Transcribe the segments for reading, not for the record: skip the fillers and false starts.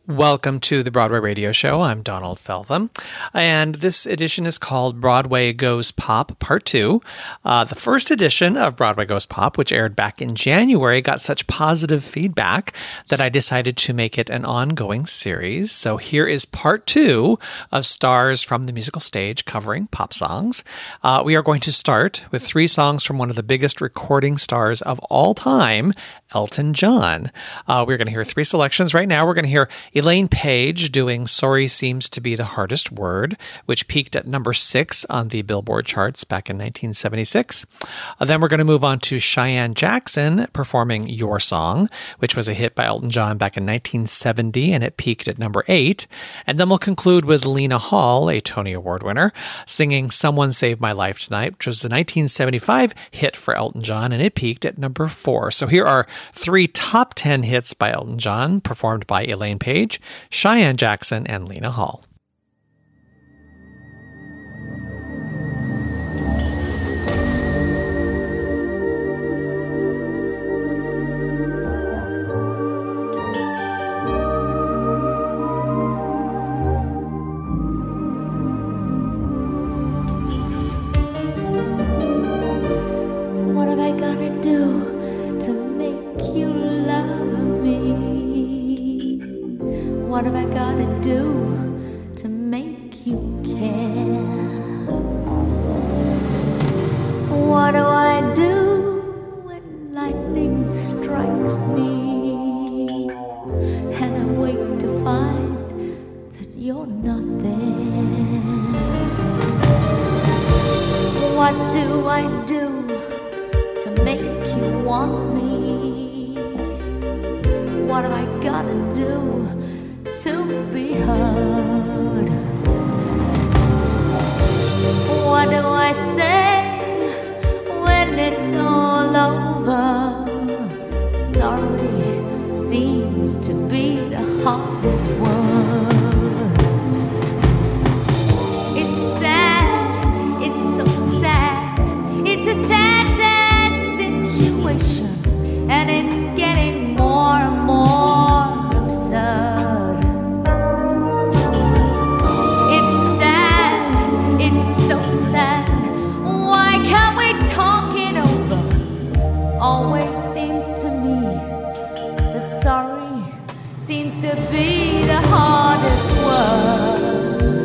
Welcome to the Broadway Radio Show. I'm Donald Feltham, and this edition is called Broadway Goes Pop Part 2. The first edition of Broadway Goes Pop, which aired back in January, got such positive feedback that I decided to make it an ongoing series. So here is Part 2 of Stars from the Musical Stage covering pop songs. We are going to start with 3 songs from one of the biggest recording stars of all time, Elton John. We're going to hear 3 selections right now. We're going to hear Elaine Paige doing Sorry Seems to Be the Hardest Word, which peaked at number 6 on the Billboard charts back in 1976. Then we're going to move on to Cheyenne Jackson performing Your Song, which was a hit by Elton John back in 1970, and it peaked at number 8. And then we'll conclude with Lena Hall, a Tony Award winner, singing Someone Saved My Life Tonight, which was a 1975 hit for Elton John, and it peaked at number 4. So here are 3 top 10 hits by Elton John, performed by Elaine Paige, Cheyenne Jackson, and Lena Hall. What have I gotta do to make you love me? What have I gotta do to make you care? What do I do when lightning strikes me and I wake to find that you're not there? What do I do to make you want me? What have I gotta do to be heard? What do I say when it's all over? Sorry seems to be the hardest word. It's sad, it's so sad. It's a sad, sad situation, and it's getting more and more absurd. It's sad, it's so sad. Why can't we talk it over? Always seems to me that sorry seems to be the hardest word.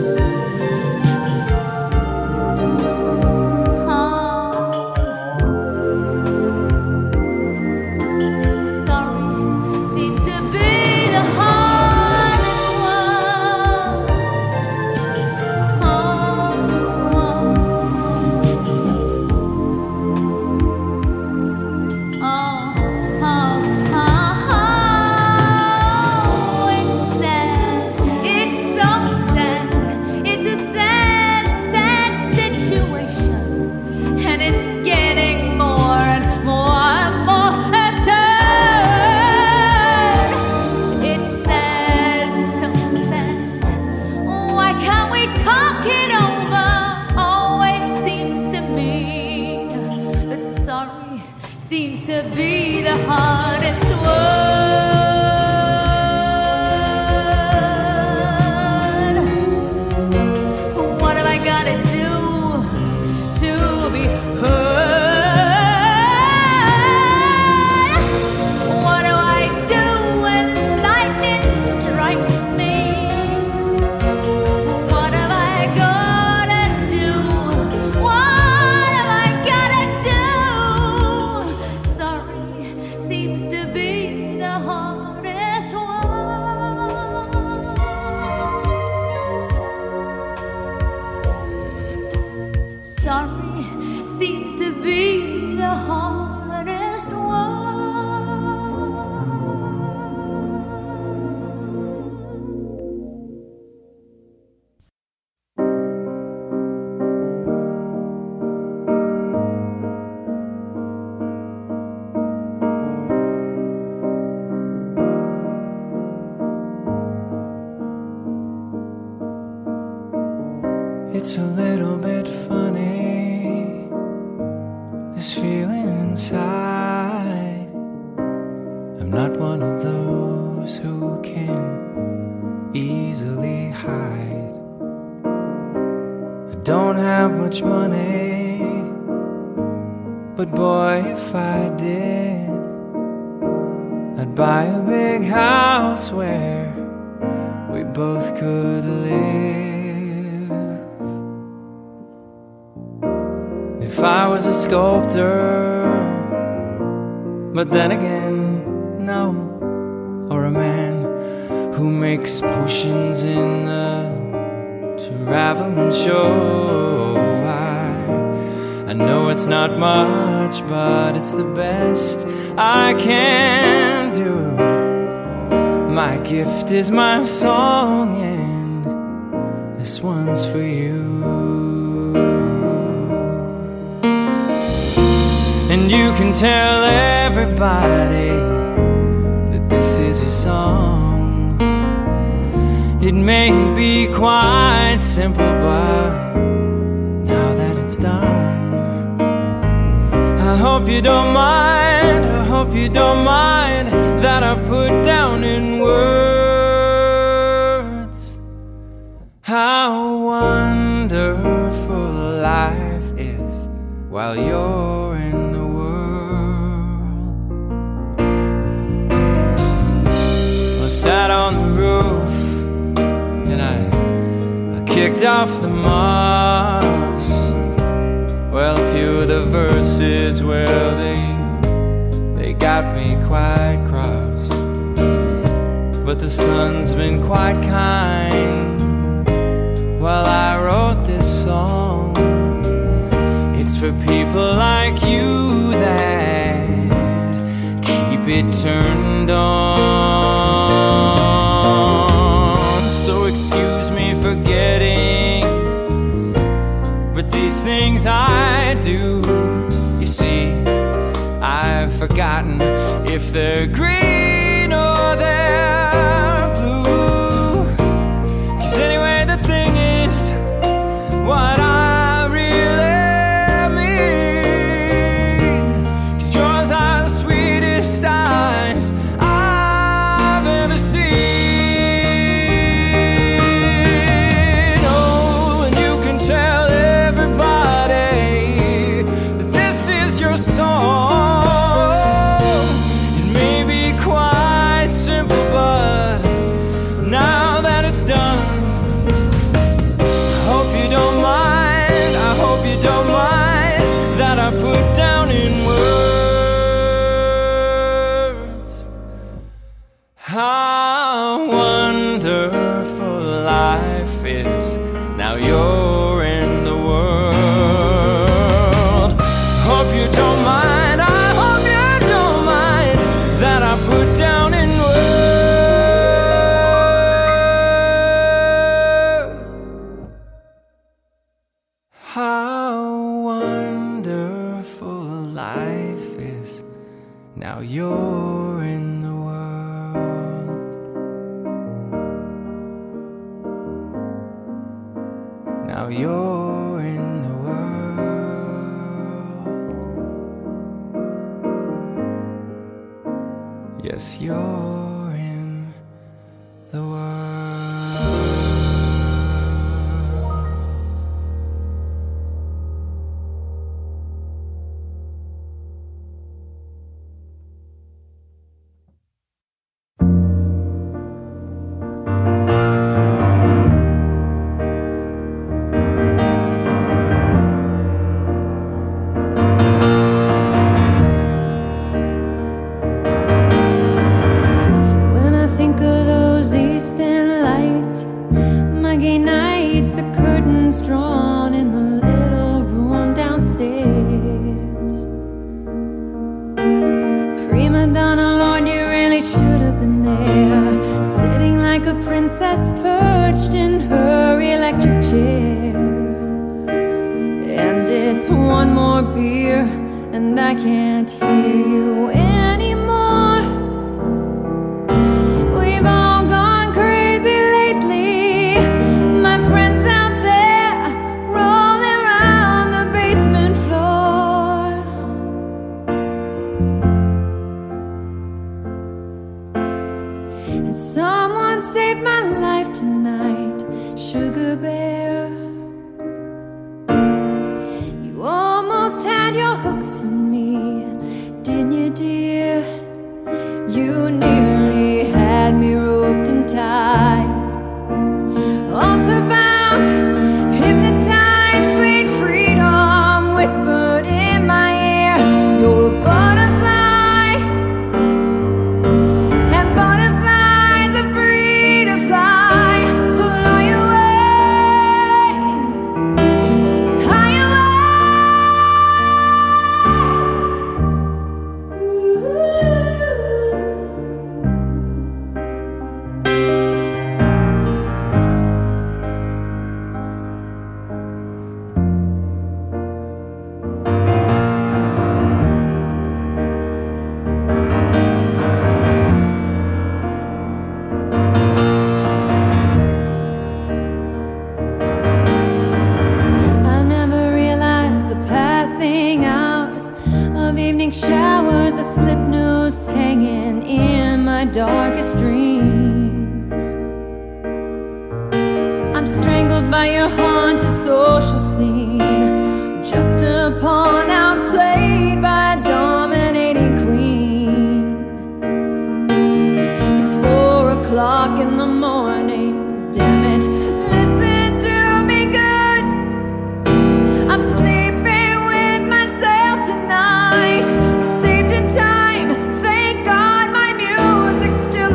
It's a little bit funny, this feeling inside. I'm not one of those who can easily hide. I don't have much money, but boy, if I did, I'd buy a big house where we both could live. If I was a sculptor, but then again, no, or a man who makes potions in the traveling show. I know it's not much, but it's the best I can do. My gift is my song, and this one's for you. And you can tell everybody that this is your song. It may be quite simple, but now that it's done, I hope you don't mind, I hope you don't mind that I put down in words how wonderful life is while you're in the world. I sat on the roof and I kicked off the moss. Well, a few of the verses, well, they got me quite cross. But the sun's been quite kind while I wrote this song. It's for people like you that keep it turned on. So excuse me for getting, but these things I do, you see, I've forgotten if they're green or they're blue. 'Cause anyway, the thing is, what I really mean, 'cause yours are the sweetest eyes I've ever seen. Oh, and you can tell everybody that this is your song. It may be quite simple, but now that it's done, I hope you don't mind, I hope you don't mind that I put down in words how wonderful life is now you're in the world. Hope you don't mind, I hope you don't mind that I put down in words how wonderful life is now you're in the world. Now you're in the world. Yes, you're in the world. When I think of those eastern lights, my gay nights, the curtains drawn in the little room downstairs. Prima donna, Lord, you really should have been there, sitting like a princess perched in her electric chair. And it's one more beer, and I can't hear you anymore. We've all gone crazy lately, my friends out there rolling around the basement floor. And someone saved my life life tonight, sugar bear. You almost had your hooks in me, didn't you, dear? You nearly had me roped and tied. Altar bound, hypnotized, sweet freedom whispered in my ear. You're a butterfly, and butterflies are free to fly. Fly away, high showers, a slip noose hanging in my darkest dreams. I'm strangled by your haunted social scene, just a pawn outplayed by a dominating queen. It's 4 o'clock in the morning, damn it, listen to me good. I'm sleeping with myself tonight, saved in time, thank God my music's still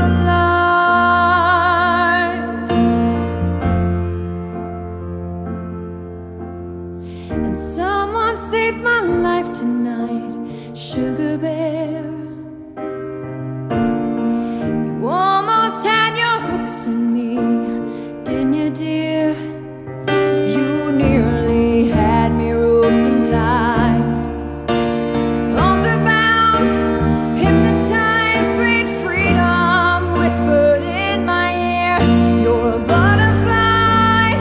alive. And someone saved my life tonight, sugar bear. You almost had your hooks in me, didn't you, dear? You nearly had me roped and tied. Altar bound, hypnotized, sweet freedom whispered in my ear. You're a butterfly,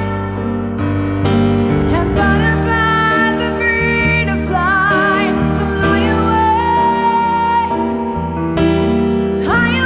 and butterflies are free to fly. Fly away, high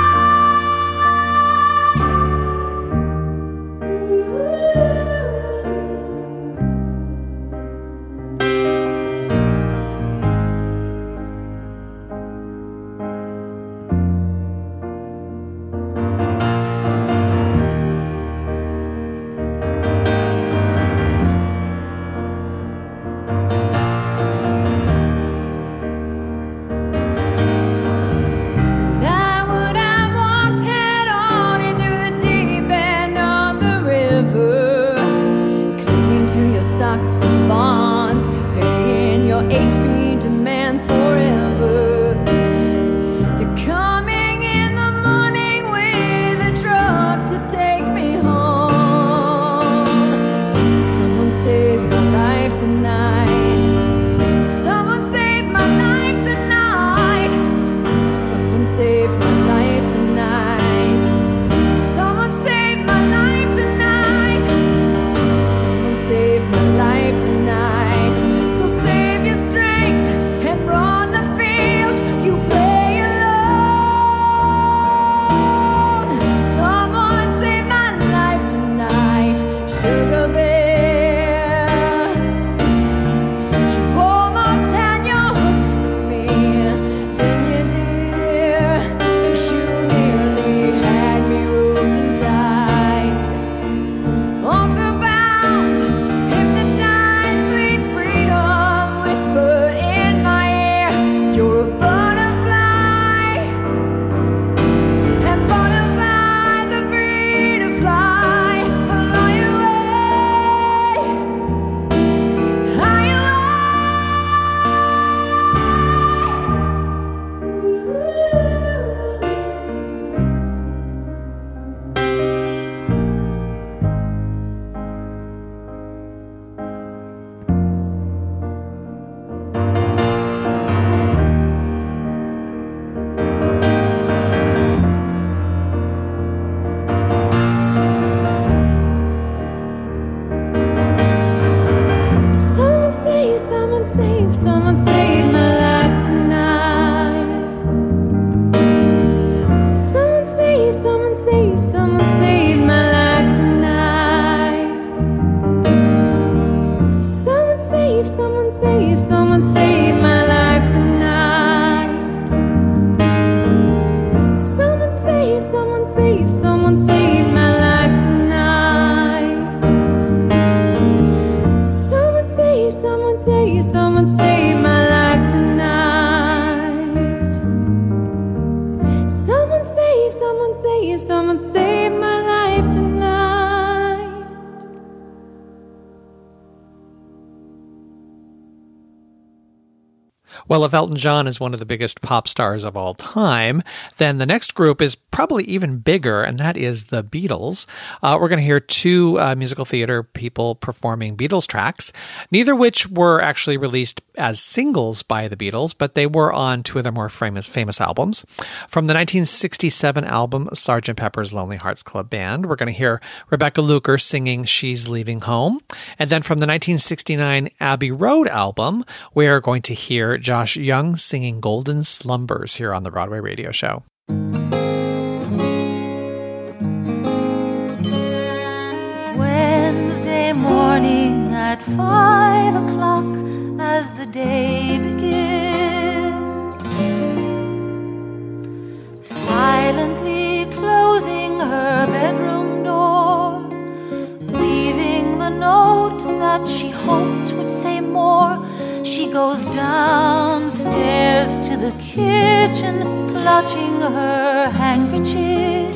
stocks and bonds, paying your HP demands forever. They're coming in the morning with a truck to take me home. Someone saved my life tonight. Someone saved my life tonight. Someone saved my life tonight. Someone saved my life tonight. Someone saved my life tonight. So save your strength and run the field. You play alone. Someone saved my life tonight, sugar bear. You almost had your hooks in me, didn't you, dear? You nearly had me roped and tied. Altar bound, hypnotized, sweet freedom whispered in my ear. You're a butterfly, and butterflies are free to fly. Fly away, high someone save my life tonight. Someone save my life. Someone save my life tonight. Someone save, someone save, someone save my life tonight. Someone save, someone save, someone save my life tonight. Well, if Elton John is one of the biggest pop stars of all time, then the next group is probably even bigger, and that is the Beatles. We're going to hear two musical theater people performing Beatles tracks, neither which were actually released as singles by the Beatles, but they were on two of their more famous albums. From the 1967 album Sgt. Pepper's Lonely Hearts Club Band, we're going to hear Rebecca Luker singing She's Leaving Home. And then from the 1969 Abbey Road album, we're going to hear Josh Young singing Golden Slumbers here on the Broadway Radio Show. Wednesday morning at 5 o'clock as the day begins, silently closing her bedroom door, leaving the note that she hoped would say more. She goes downstairs to the kitchen, clutching her handkerchief,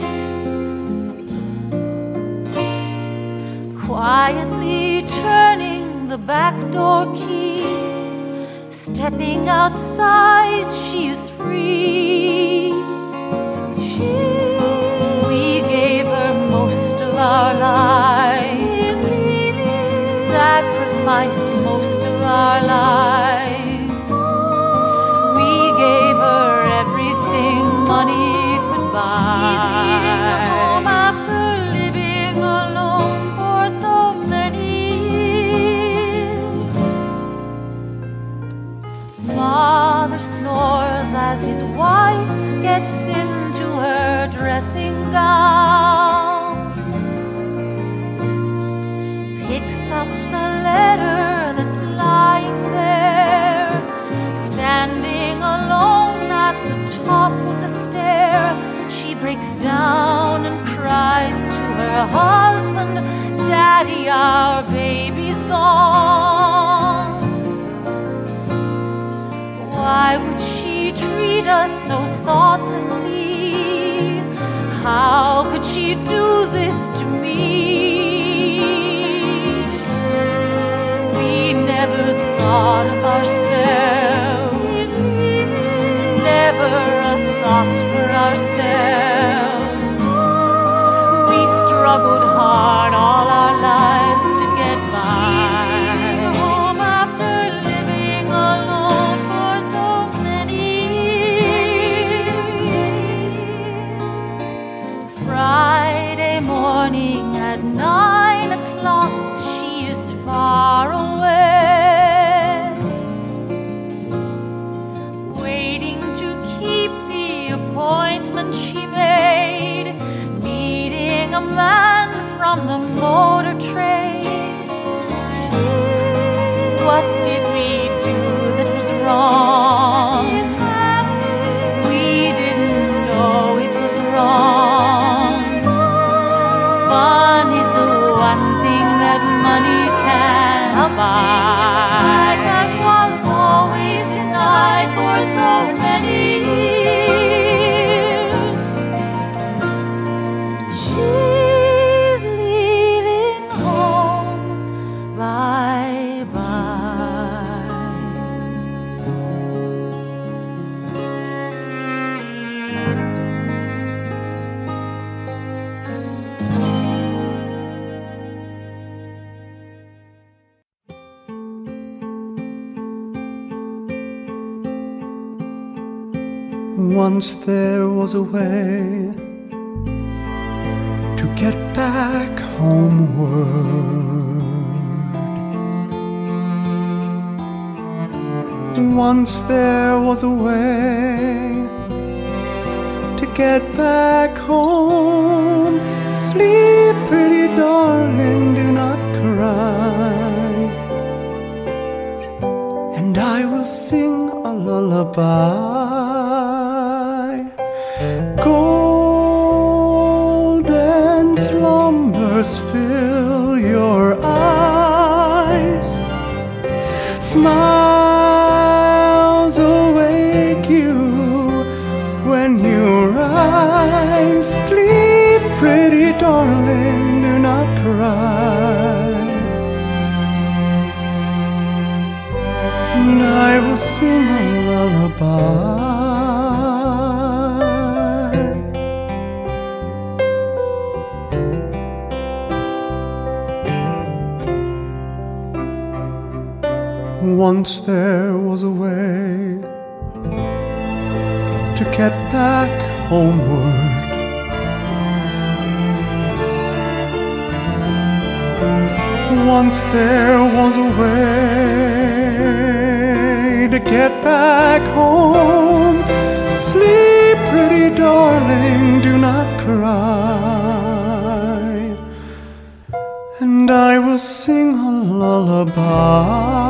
quietly turning the back door key. Stepping outside, she's free. We gave her most of our lives, sacrificed most of our lives. We gave her everything money could buy. He's leaving home after living alone for so many years. Father snores as his wife gets into her dressing gown, picks up the letter that's lying there, standing alone at the top of the stair. She breaks down and cries to her husband, "Daddy, our baby's gone." Why would she treat us so thoughtlessly? How could she do this to me? We never thought of ourselves, never a thought for ourselves. We struggled hard all our lives to get by. Leaving home after living alone for so many years. Friday morning at 9 o'clock, she is far away, waiting to keep the appointment she made, meeting a man from the motor trade. What did we do that was wrong? We didn't know it was wrong. Fun is the one thing that money can buy. Inside that was always denied for so many years. She's leaving home, bye-bye. Once there was a way to get back homeward. Once there was a way to get back home. Sleep, pretty darling, do not cry, and I will sing a lullaby. Golden slumbers fill your eyes. Smiles awake you when you rise. Sleep, pretty darling, do not cry. And I will sing a lullaby. Once there was a way to get back homeward. Once there was a way to get back home. Sleep, pretty darling, do not cry. And I will sing a lullaby.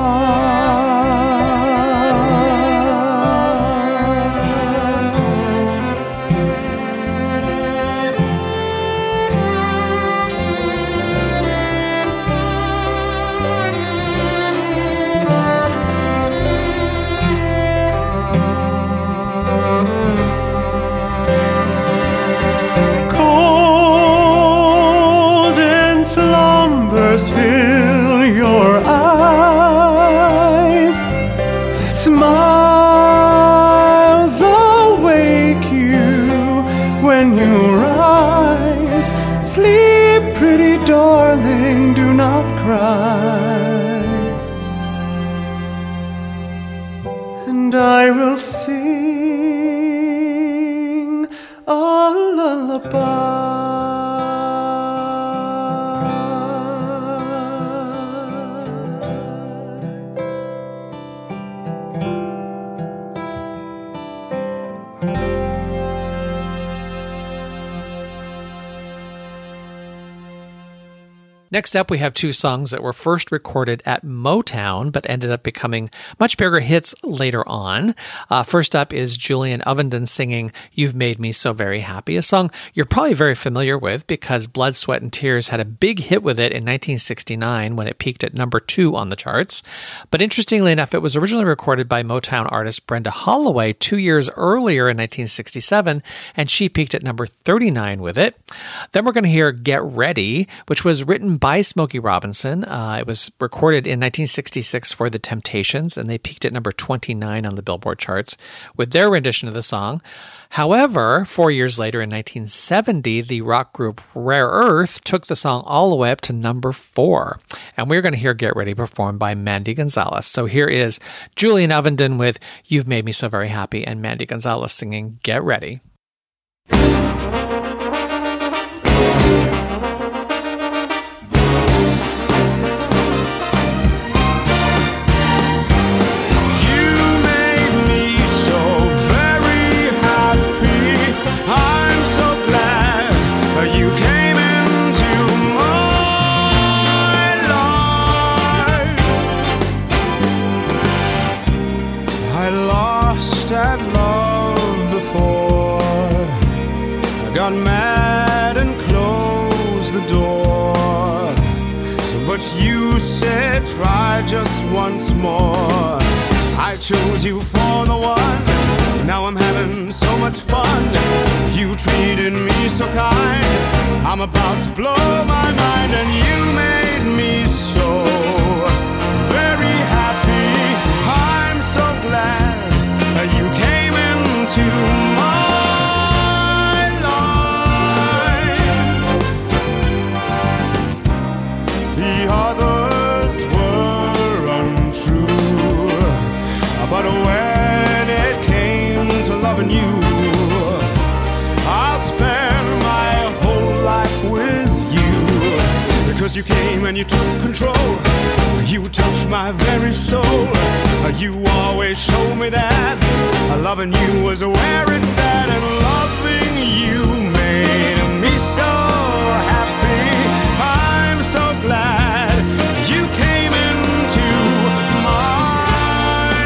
Slumbers fill your eyes. Smiles awake you when you rise. Sleep, pretty darling, do not cry. And I will sing a lullaby. Next up, we have two songs that were first recorded at Motown, but ended up becoming much bigger hits later on. First up is Julian Ovenden singing You've Made Me So Very Happy, a song you're probably very familiar with because Blood, Sweat, and Tears had a big hit with it in 1969 when it peaked at number 2 on the charts. But interestingly enough, it was originally recorded by Motown artist Brenda Holloway 2 years earlier in 1967, and she peaked at number 39 with it. Then we're going to hear Get Ready, which was written by Smokey Robinson. It was recorded in 1966 for The Temptations, and they peaked at number 29 on the Billboard charts with their rendition of the song. However, 4 years later in 1970, the rock group Rare Earth took the song all the way up to number 4. And we're going to hear Get Ready performed by Mandy Gonzalez. So here is Julian Ovenden with You've Made Me So Very Happy and Mandy Gonzalez singing Get Ready. Mad and closed the door, but you said try just once more. I chose you for the one. Now I'm having so much fun. You treated me so kind. I'm about to blow my mind, and you made me so very happy. I'm so glad you came into my others were untrue, but when it came to loving you, I'll spend my whole life with you. Because you came and you took control, you touched my very soul. You always showed me that loving you was where it's at, and loving you made me so happy. I'm so glad you came into my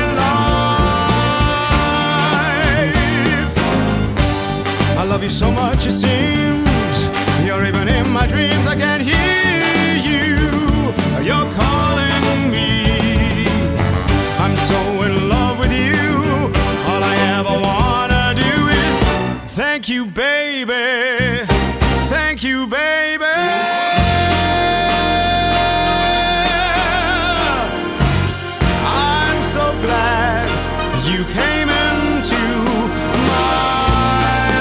life. I love you so much it seems you're even in my dreams. I can't hear baby. I'm so glad you came into my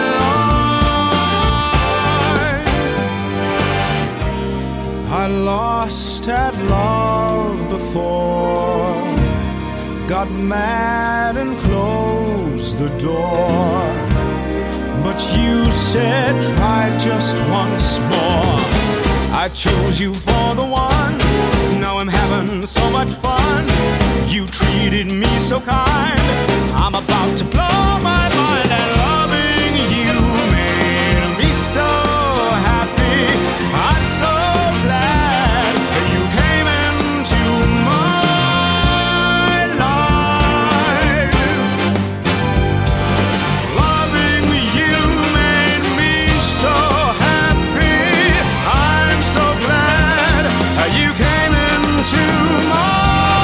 life. I lost at love before, got mad and closed the door. But you said try just once more. I chose you for the one. Now I'm having so much fun. You treated me so kind. I'm about to blow my mind, and loving you made me so happy. I'm so glad you came into my life. Loving you made me so happy. I'm so glad you came into my life.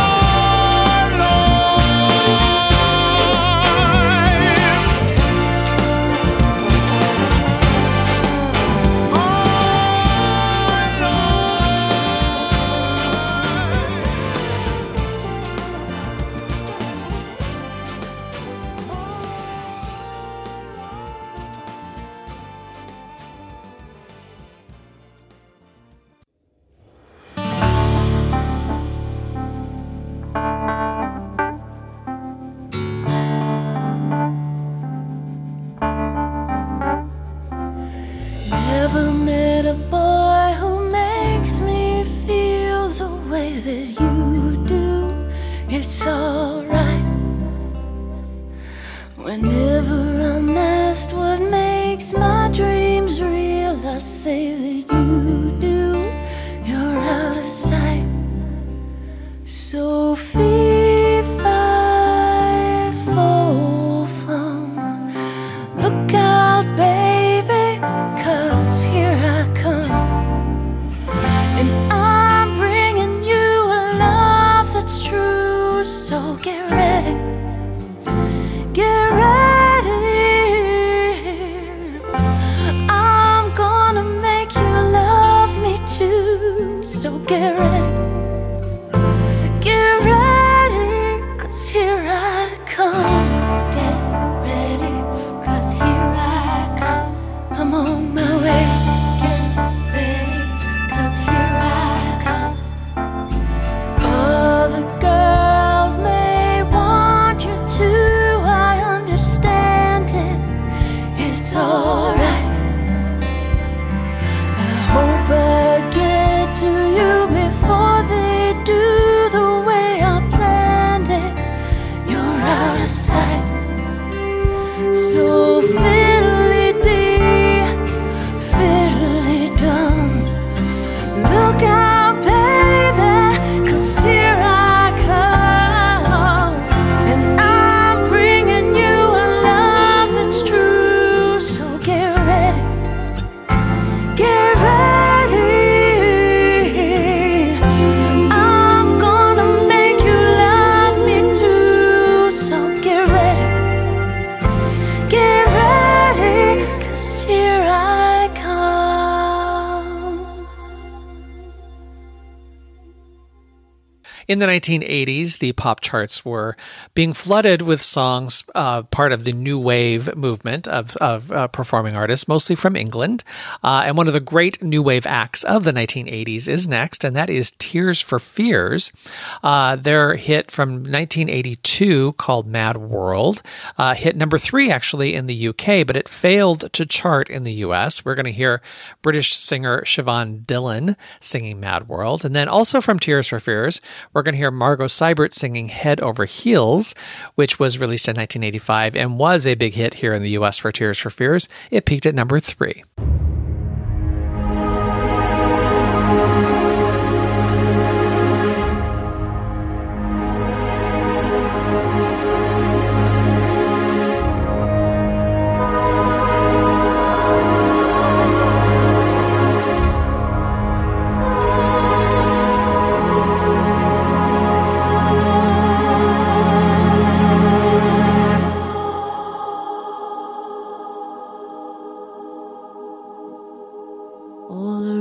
Never met a boy who makes me feel the way that you do. It's alright. Whenever I'm asked what makes my dreams real, I say that you do. You're out of sight. So fee, fi, fo, fum. Look out, baby, 'cause here I come. And I'm bringing you a love that's true. So get ready, get ready. I'm gonna make you love me too. So get ready, get ready, 'cause here I come. Get ready, 'cause here I come. I'm on my way. Get ready, 'cause here I come. Other girls may want you to, I understand it. It's alright. I hope I get to you before they do the way I planned it. You're out of sight. So fiddly-dee, fiddly-dum. Look out, baby, 'cause here I come. And I'm bringing you a love that's true. So get ready, get ready. I'm gonna make you love me too. So get ready, get ready, 'cause here I come. In the 1980s, the pop charts were being flooded with songs, part of the new wave movement of performing artists, mostly from England. And one of the great new wave acts of the 1980s is next, and that is Tears for Fears. Their hit from 1982 called Mad World hit number 3 actually in the UK, but it failed to chart in the US. We're going to hear British singer Siobhan Dillon singing Mad World. And then also from Tears for Fears, we're going to hear Margot Seibert singing Head Over Heels, which was released in 1985 and was a big hit here in the US for Tears for Fears. It peaked at number 3.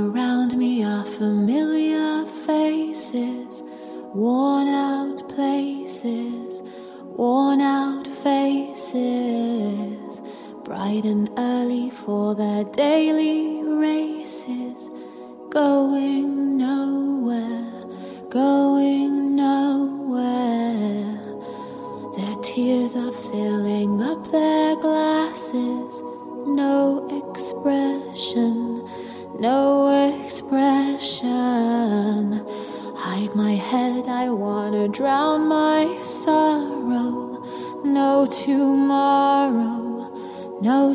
around me are familiar faces, worn out places, worn out faces, bright and early for their daily races, going nowhere, going nowhere. Their tears are filling up their glasses, no expression, no expression. Hide my head, I wanna drown my sorrow. No tomorrow, no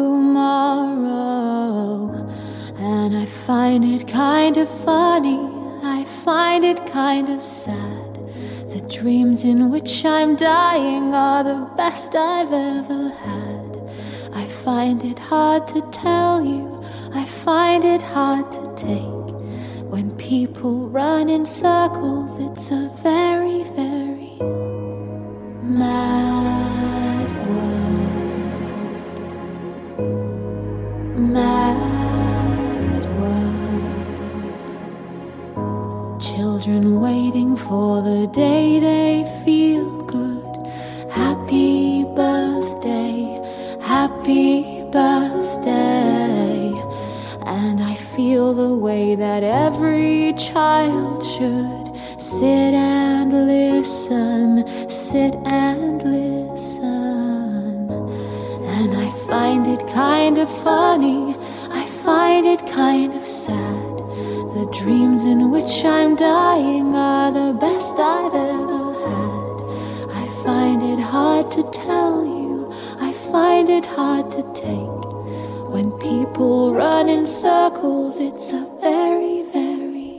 tomorrow. And I find it kind of funny, I find it kind of sad. The dreams in which I'm dying are the best I've ever had. I find it hard to tell you, I find it hard to take. When people run in circles, it's a very, very mad world. Mad world. Children waiting for the day they feel good. Happy birthday, happy birthday. And I feel the way that every child should. Sit and listen, sit and listen. And I find it kind of funny, I find it kind of sad. The dreams in which I'm dying are the best I've ever had. I find it hard to tell you, I find it hard to take. When people run in circles, it's a very, very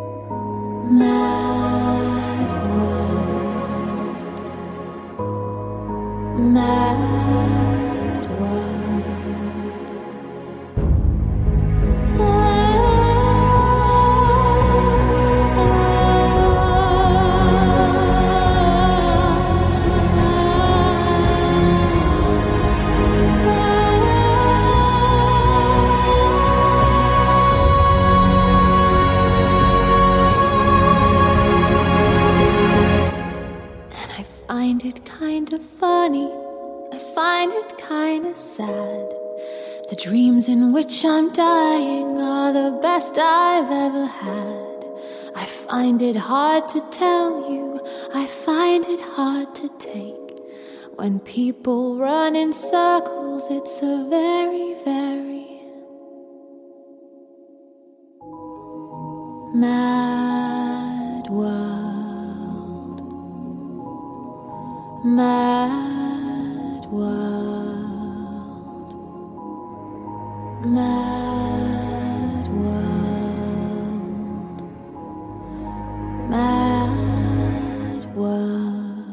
mad world. Mad world. I find it kind of funny, I find it kind of sad. The dreams in which I'm dying are the best I've ever had. I find it hard to tell you, I find it hard to take. When people run in circles, it's a very, very mad world. Mad world. Mad world. Mad world.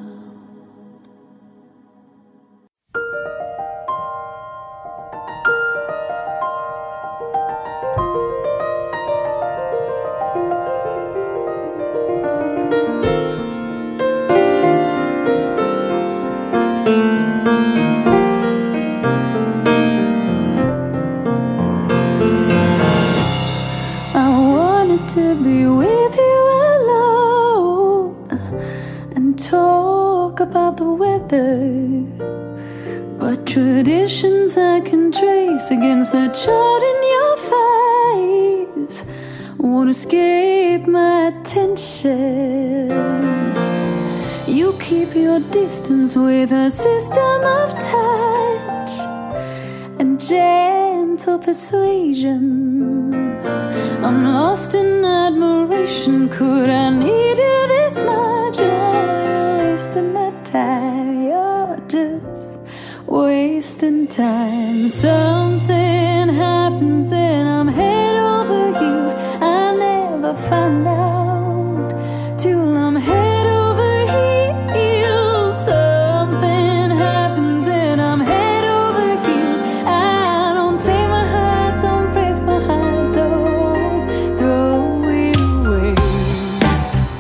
To be with you alone and talk about the weather, but traditions I can trace against the chart in your face won't escape my attention. You keep your distance with a system of touch and gentle persuasion. I'm lost in admiration. Could I need you this much? You're wasting my time. You're just wasting time. Something happens and I'm head over heels. I never find out till I'm head over heels. Something happens and I'm head over heels. I don't take my heart, don't break my heart, don't throw it away.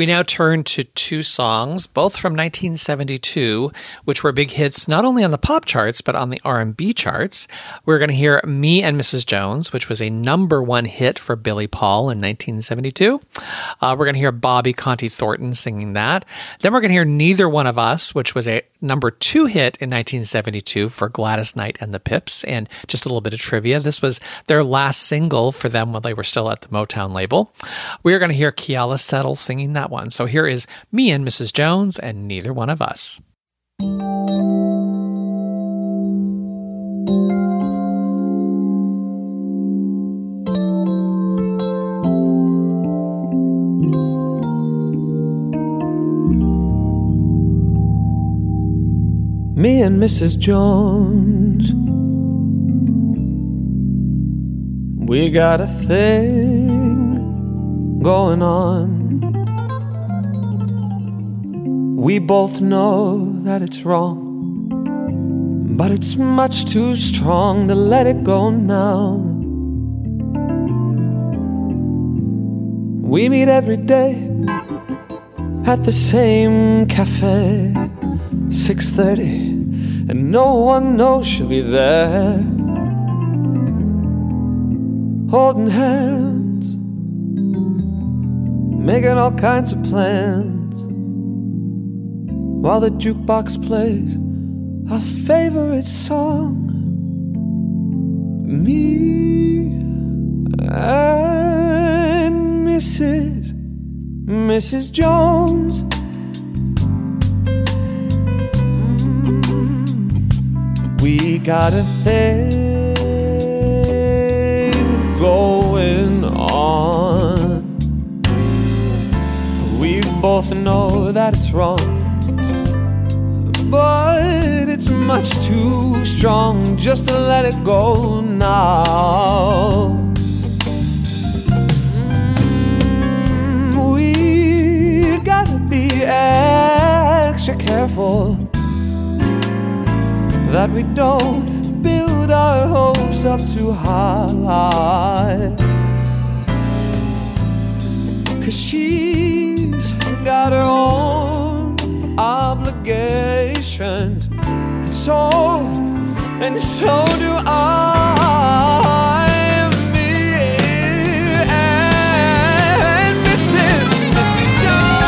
We now turn to two songs, both from 1972, which were big hits not only on the pop charts, but on the R&B charts. We're going to hear Me and Mrs. Jones, which was a #1 hit for Billy Paul in 1972. We're going to hear Bobby Conte Thornton singing that. Then we're going to hear Neither One of Us, which was a #2 hit in 1972 for Gladys Knight and the Pips. And just a little bit of trivia, this was their last single for them when they were still at the Motown label. We are going to hear Keala Settle singing that one. So here is Me and Mrs. Jones and Neither One of Us. Me and Mrs. Jones, we got a thing going on. We both know that it's wrong, but it's much too strong to let it go now. We meet every day at the same cafe, 6:30, and no one knows she'll be there, holding hands, making all kinds of plans, while the jukebox plays our favorite song. Me and Mrs. Jones, we got a thing going on. We both know that it's wrong, but it's much too strong just to let it go now. We gotta be extra careful that we don't build our hopes up too high, 'cause she's got her own obligations, and so do I. Me and Mrs. Jones.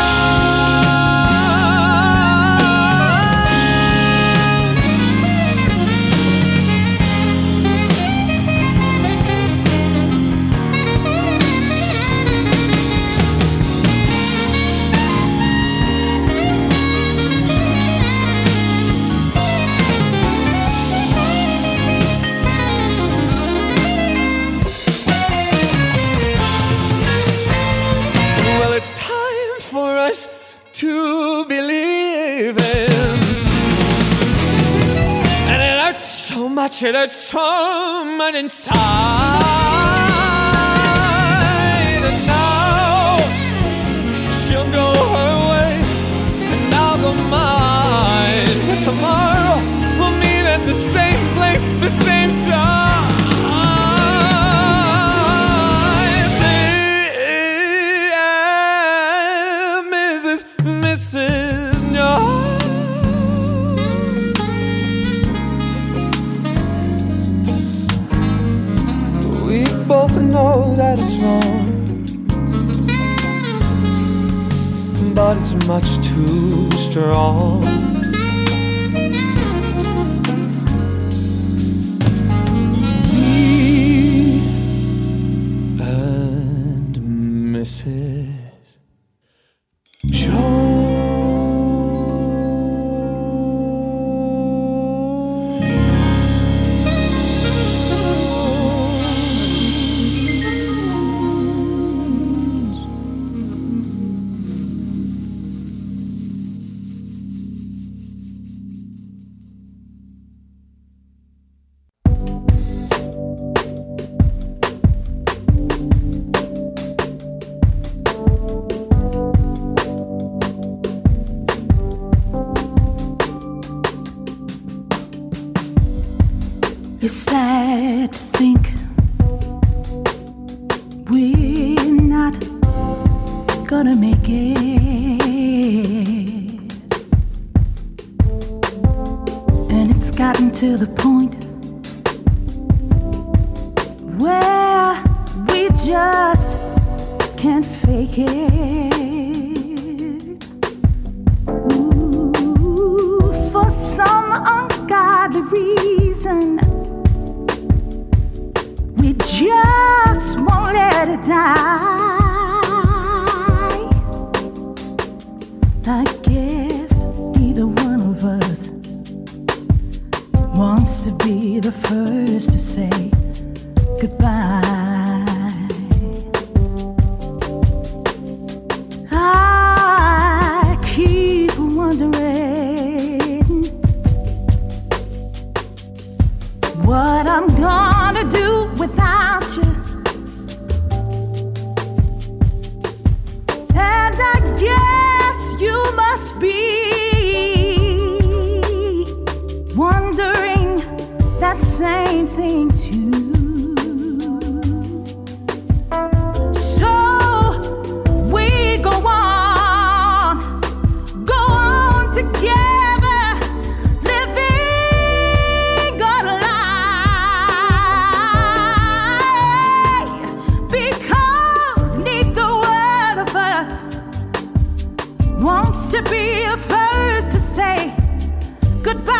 To believe in, and it hurts so much, it hurts so much inside. And now she'll go her way and I'll go mine, but tomorrow we'll meet at the same place, the same time. Mrs. Jones, we both know that it's wrong, but it's much too strong. Me and Mrs. Jones. It's sad to think we're not gonna make it. gotten to the point where we just can't fake it. Ooh, for some ungodly reason, we just won't let it die. I guess neither one of us wants to be the first to say goodbye. I keep wondering what I'm gonna do without you. And I guess you must be wondering that same thing too. So we go on together, living our life, because neither one of us wants to be the first to say goodbye.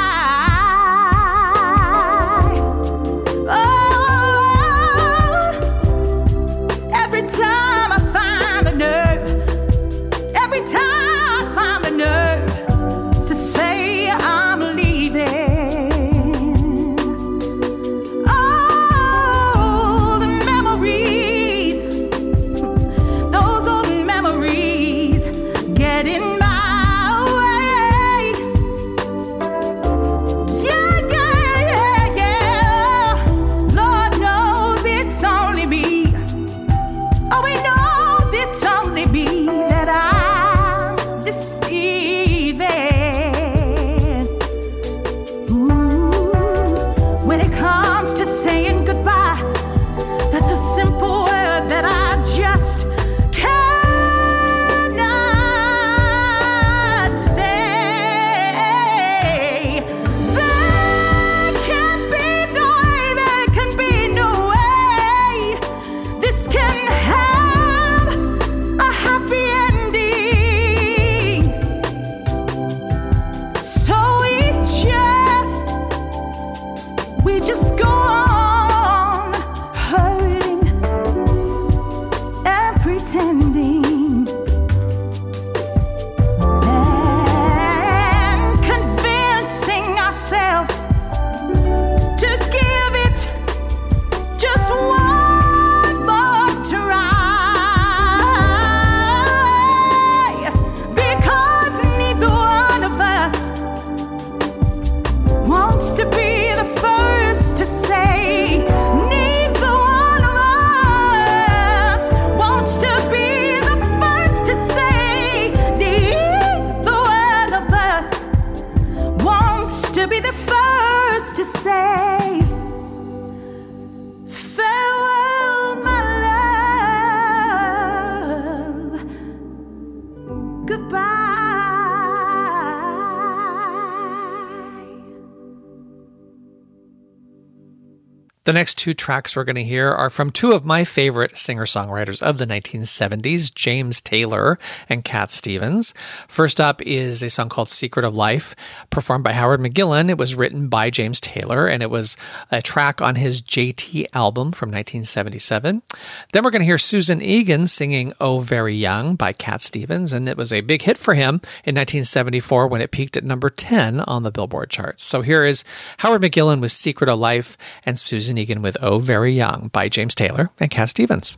The next two tracks we're going to hear are from two of my favorite singer-songwriters of the 1970s, James Taylor and Cat Stevens. First up is a song called Secret of Life, performed by Howard McGillin. It was written by James Taylor, and it was a track on his JT album from 1977. Then we're going to hear Susan Egan singing Oh Very Young by Cat Stevens, and it was a big hit for him in 1974 when it peaked at number 10 on the Billboard charts. So here is Howard McGillin with Secret of Life and Susan Egan with Oh Very Young by James Taylor and Cat Stevens.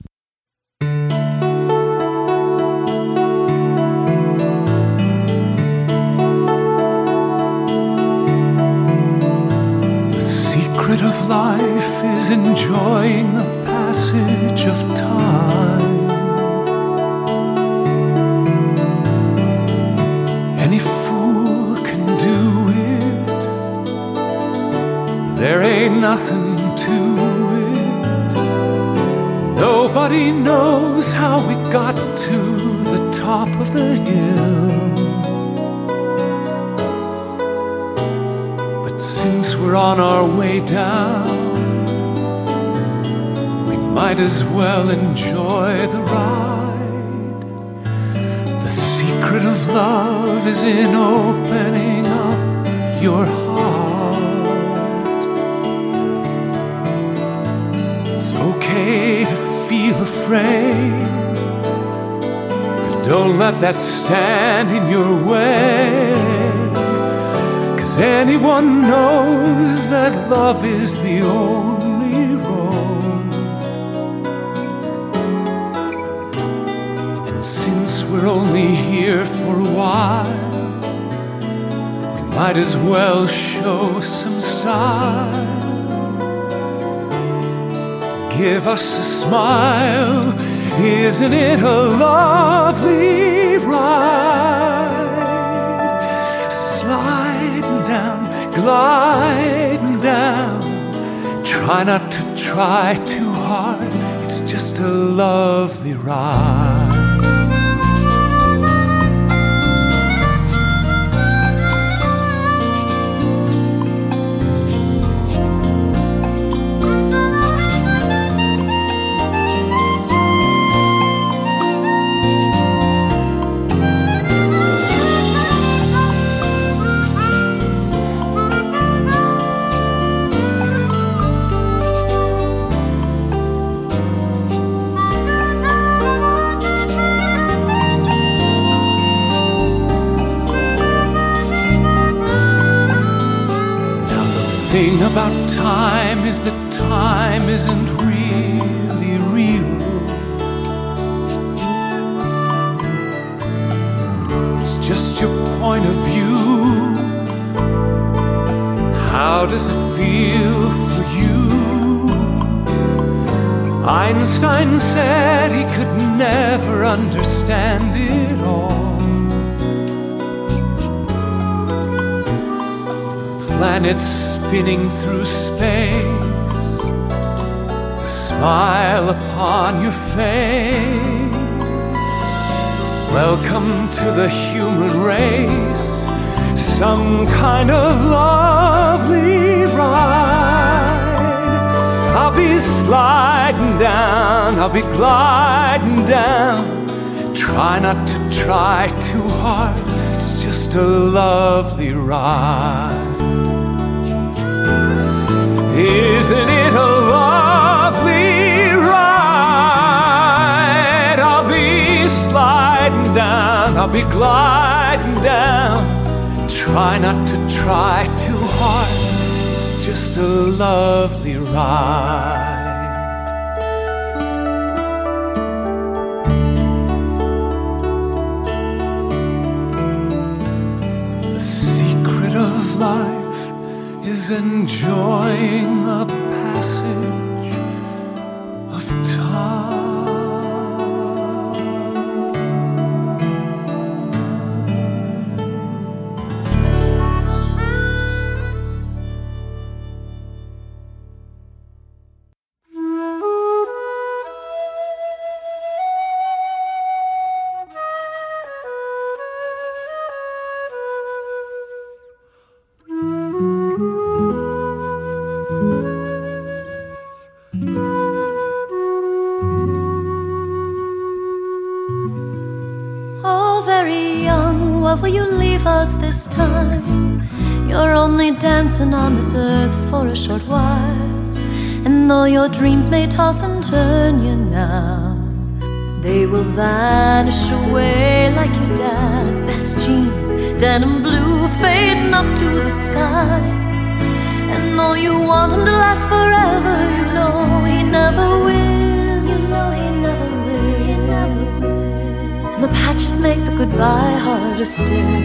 The secret of life is enjoying the passage of time. Any fool can do it. There ain't nothing to it. Nobody knows how we got to the top of the hill. But we're on our way down, we might as well enjoy the ride. The secret of love is in opening up your heart. It's okay to feel afraid, but don't let that stand in your way. 'Cause anyone knows that love is the only road. And since we're only here for a while, we might as well show some style. Give us a smile, isn't it a lovely ride? Sliding down, gliding down. Try not to try too hard, it's just a lovely ride. The thing about time is that time isn't really real. It's just your point of view. How does it feel for you? Einstein said he could never understand it all. Planets spinning through space, the smile upon your face. Welcome to the human race, some kind of lovely ride. I'll be sliding down, I'll be gliding down. Try not to try too hard, it's just a lovely ride. Isn't it a lovely ride? I'll be sliding down, I'll be gliding down. Try not to try too hard, it's just a lovely ride. The secret of life is enjoying the passage of time. What will you leave us this time? You're only dancing on this earth for a short while. And though your dreams may toss and turn you now, they will vanish away like your dad's best jeans, denim blue fading up to the sky. And though you want him to last forever, you know he never will. You know he never will. He never will. And the patches make the goodbye harder still.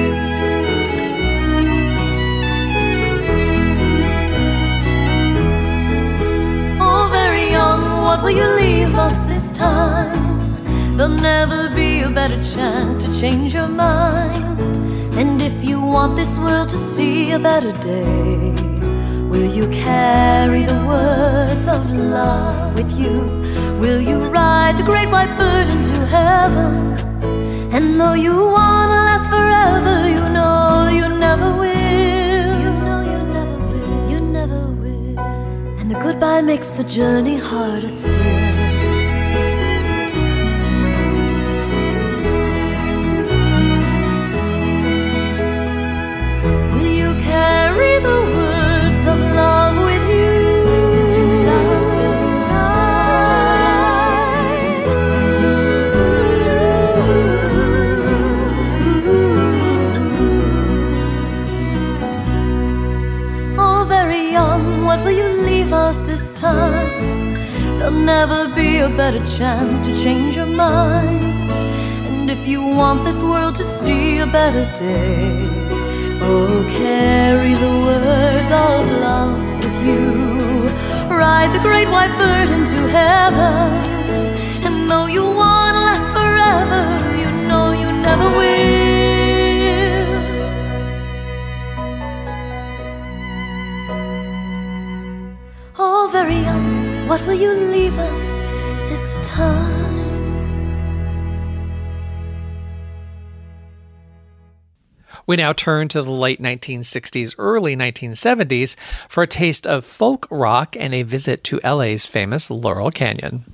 Oh, very young, what will you leave us this time? There'll never be a better chance to change your mind. And if you want this world to see a better day, will you carry the words of love with you? Will you ride the great white bird into heaven? And though you wanna last forever, you know you never will. You know you never will. makes the journey harder still. Will you carry the words of love with you? What will you leave us this time? There'll never be a better chance to change your mind. And if you want this world to see a better day, oh, carry the words of love with you. Ride the great white bird into heaven. And though you want to last forever, you know you never will. Oh, very young, what will you leave us this time? We now turn to the late 1960s, early 1970s for a taste of folk rock and a visit to LA's famous Laurel Canyon.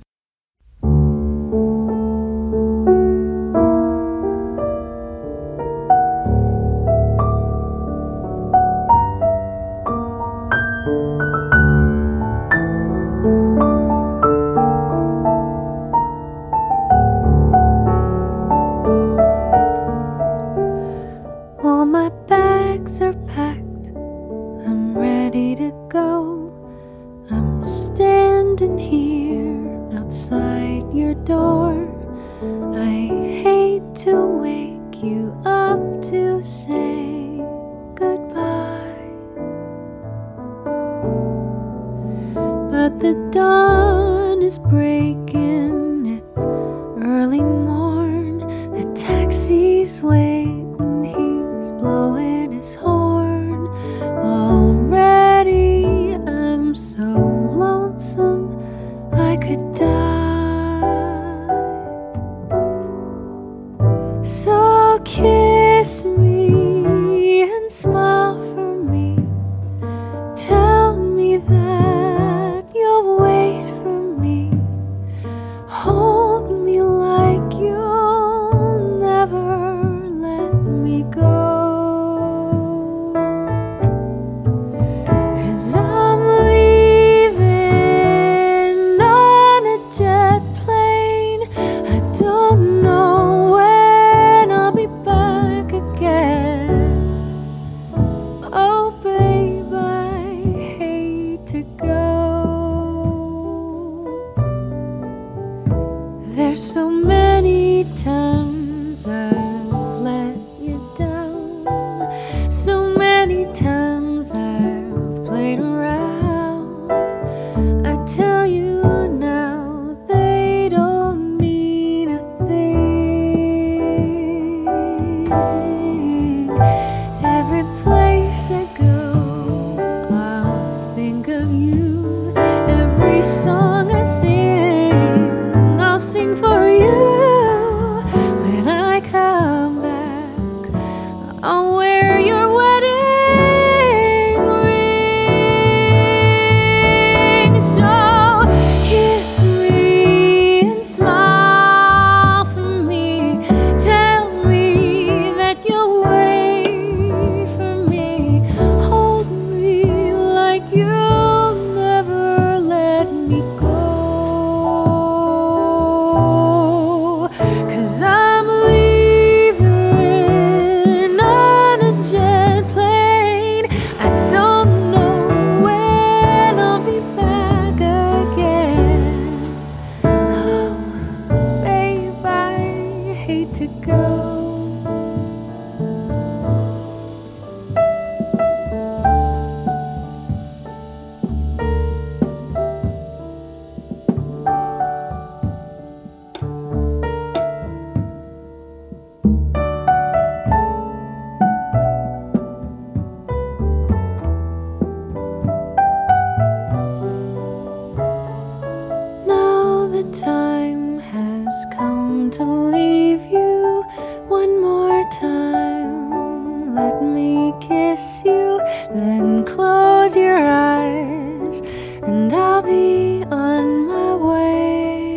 and I'll be on my way.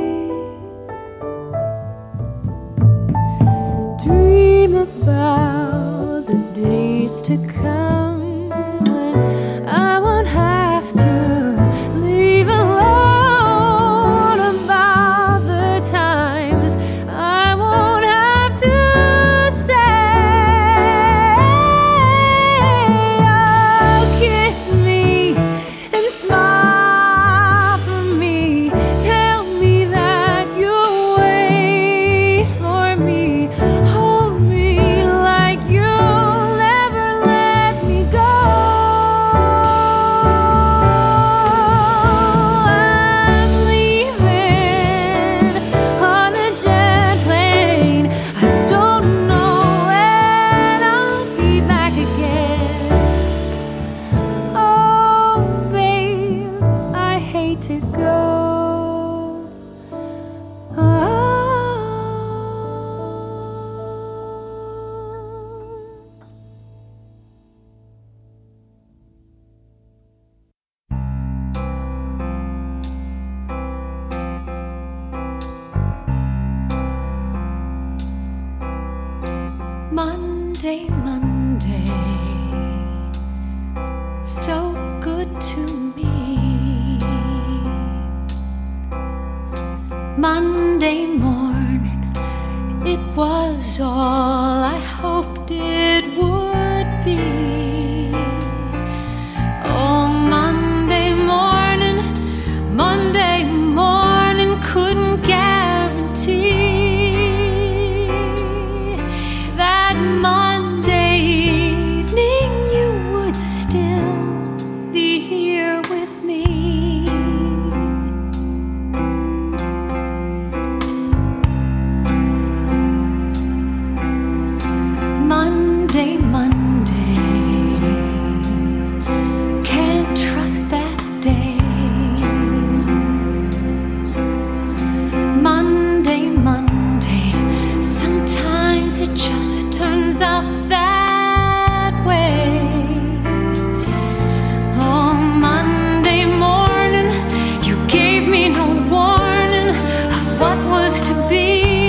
Dream about the days to come when I won't have to leave alone, about the times I won't have to say, oh, kiss me and smile for me, tell me that you'll wait for me, hold me like you'll never let me go. I'm leaving on a jet plane. I don't know when I'll be back again. Oh, babe, I hate to go. Oh. Monday, Monday, so good to me. Monday morning, it was all I hoped it would be. Oh, Monday morning, couldn't guarantee that Monday evening you would still be here with me. Monday, can't trust that day. Monday, sometimes it just turns out that way. Oh, Monday morning, you gave me no warning of what was to be.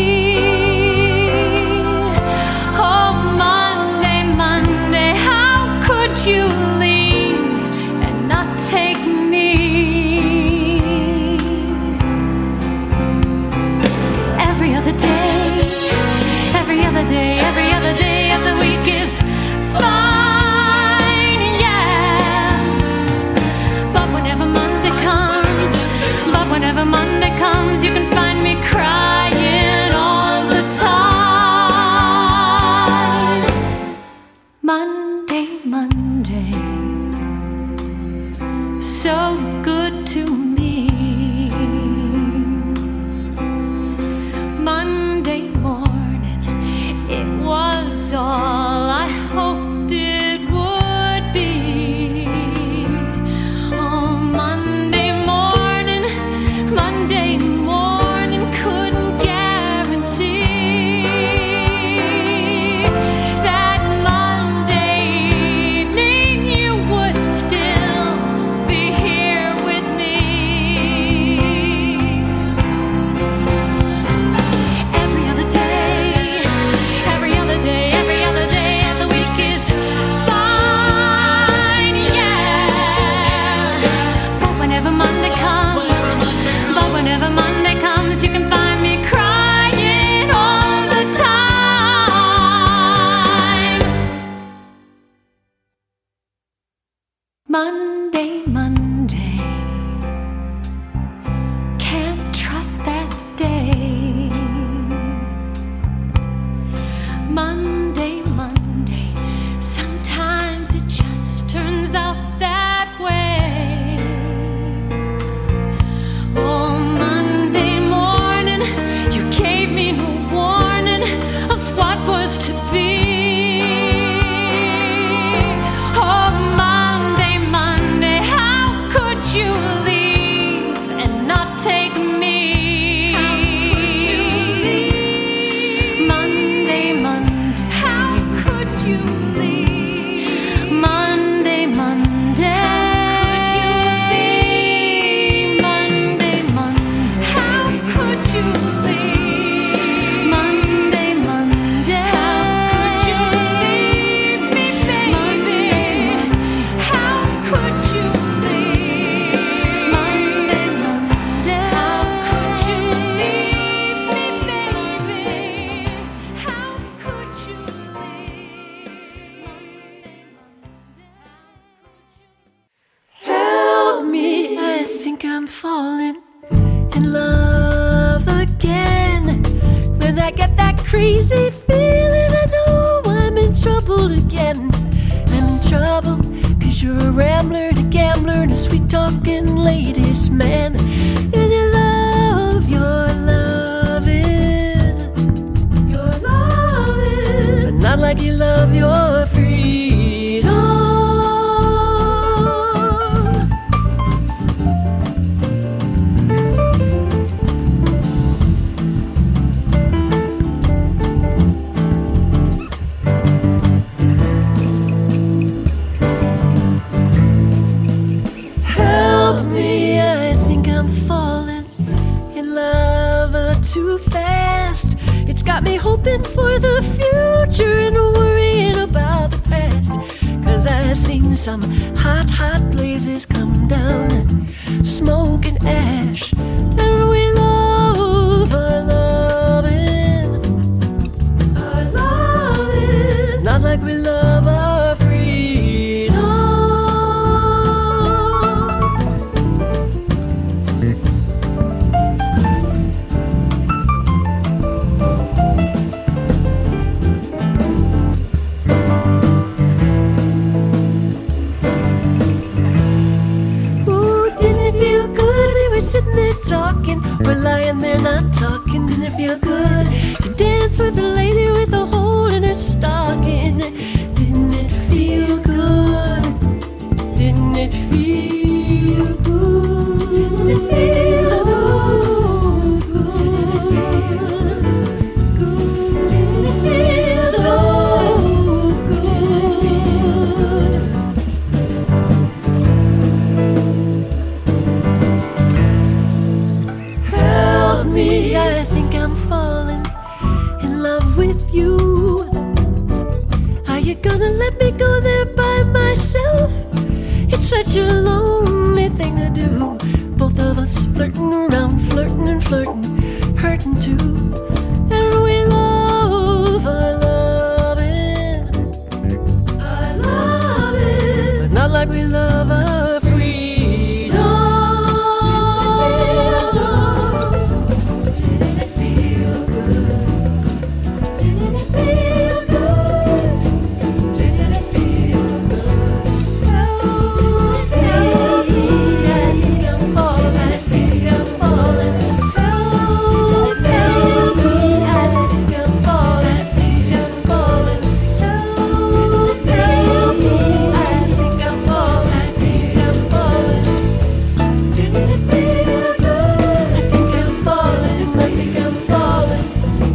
Oh, Monday, how could you leave and not take me? Every other day of the week is fine, yeah. But whenever Monday comes, you can find me crying all the time. Monday, so good to me. Monday morning, it was all I hoped it would be. Oh, Monday morning, couldn't guarantee that Monday evening you would still be here with me. Every other day of the week is fine, yeah. But whenever Monday comes, you can find me crying all the time. Monday, can't trust that day. Monday, sometimes it just turns out that way. Oh, Monday morning, you gave me no warning of what was to be. Oh, Monday, how in love again. When I get that crazy feeling, I know I'm in trouble again. I'm in trouble, 'cause you're a rambler and a gambler and a sweet-talking ladies' man. And you love your loving, but not like you love your freedom. Help me, I think I'm falling in love too fast. It's got me hoping for the future and worrying about the past. 'Cause I've seen some hot, hot blazes come down and smoke and ash. And we love our loving, not like we love our freedom. Ooh, didn't it feel good? We were sitting there talking, we're lying there not talking. Didn't it feel good to dance with a lady with a hole in her stocking? Didn't it feel good? Didn't it feel good? Didn't it feel so good? Didn't it feel good? Didn't it feel so good? Didn't it feel good? Help me, I think I'm falling in love with you. Are you gonna let me go there by myself? It's such a lonely thing to do. Both of us flirting around, flirting and flirting, hurting too. And we love our loving, but not like we love our freedom. Didn't it feel good? Didn't it feel good? Didn't it feel good? Help me, I think I'm falling. I think I'm falling. Help me, I think I'm falling. I think I'm falling. Help me, I think I'm falling. I think I'm falling. Didn't it feel good? I think I'm falling. I think I'm falling.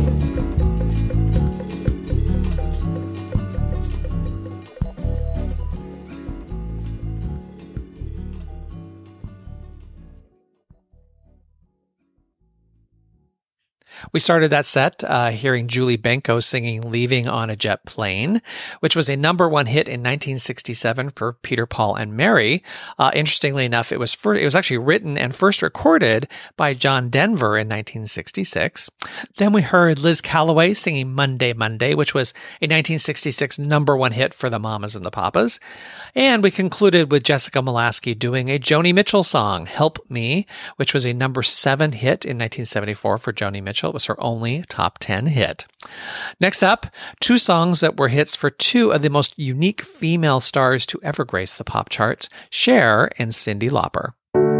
We started that set hearing Julie Benko singing Leaving on a Jet Plane, which was a #1 hit in 1967 for Peter, Paul, and Mary. Interestingly enough, it was actually written and first recorded by John Denver in 1966. Then we heard Liz Calloway singing Monday, Monday, which was a 1966 #1 hit for the Mamas and the Papas. And we concluded with Jessica Molaskey doing a Joni Mitchell song, Help Me, which was a #7 hit in 1974 for Joni Mitchell. It was her only top 10 hit. Next up, two songs that were hits for two of the most unique female stars to ever grace the pop charts, Cher and Cyndi Lauper.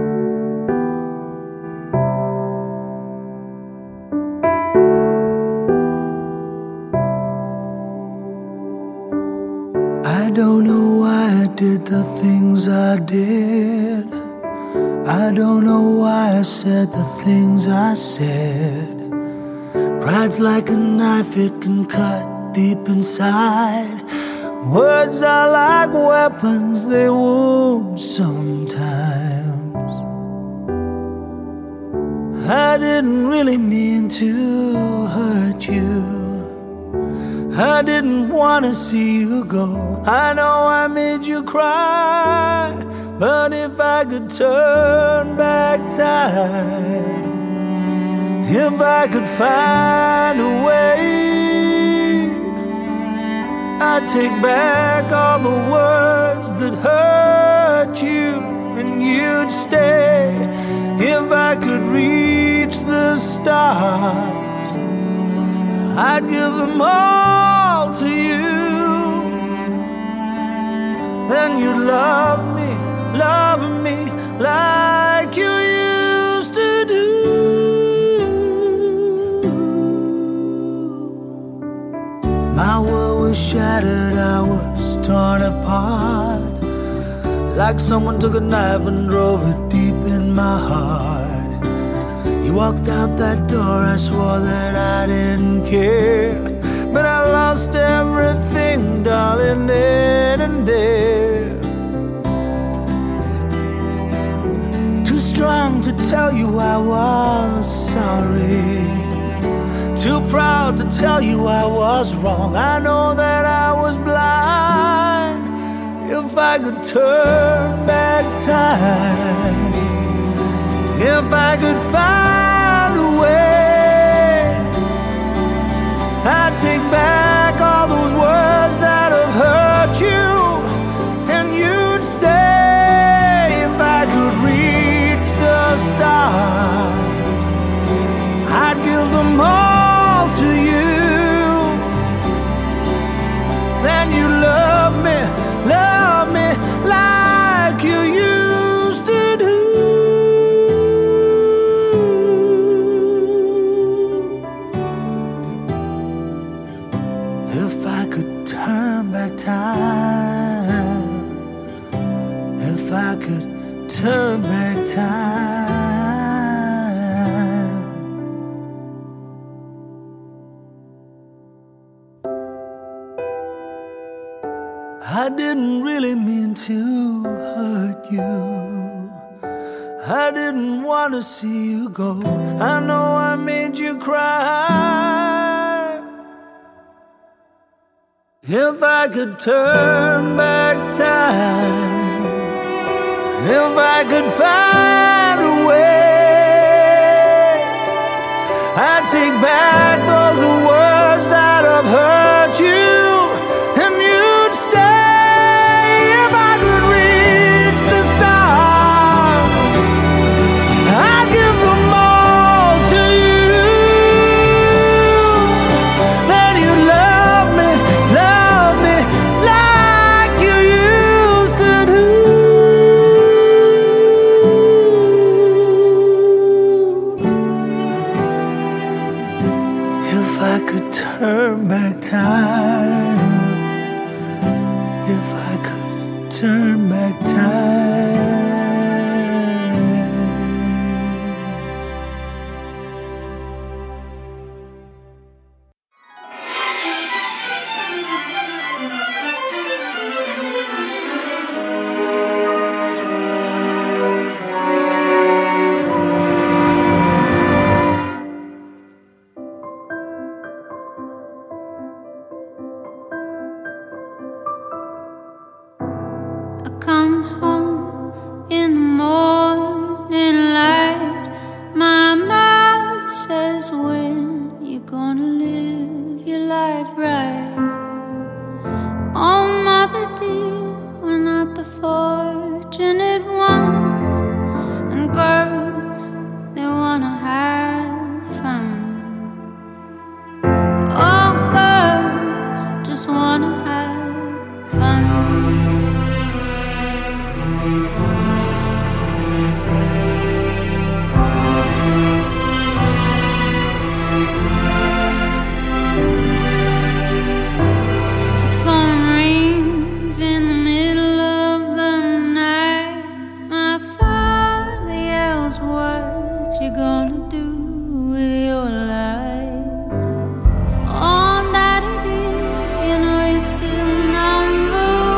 I don't know why I did the things I did. I don't know why I said the things I said. Pride's like a knife, it can cut deep inside. Words are like weapons, they wound sometimes. I didn't really mean to hurt you. I didn't want to see you go. I know I made you cry, but if I could turn back time, if I could find a way, I'd take back all the words that hurt you, and you'd stay. If I could reach the stars, I'd give them all to you. Then you'd love me like you used to do. My world was shattered, I was torn apart, like someone took a knife and drove it deep in my heart. You walked out that door, I swore that I didn't care, but I lost everything, darling, then and there. Too strong to tell you I was sorry, too proud to tell you I was wrong. I know that I was blind. If I could turn back time, if I could find a way, I'd take back all those words that have hurt you, and you'd stay. If I could reach the stars, I'd give them all to you. Then you love me like you used to do. If I could turn back time, if I could turn back time. I didn't really mean to hurt you. I didn't want to see you go. I know I made you cry. If I could turn back time, if I could find a way, I'd take back those words that have hurt you. Turn back time, if I could turn back still number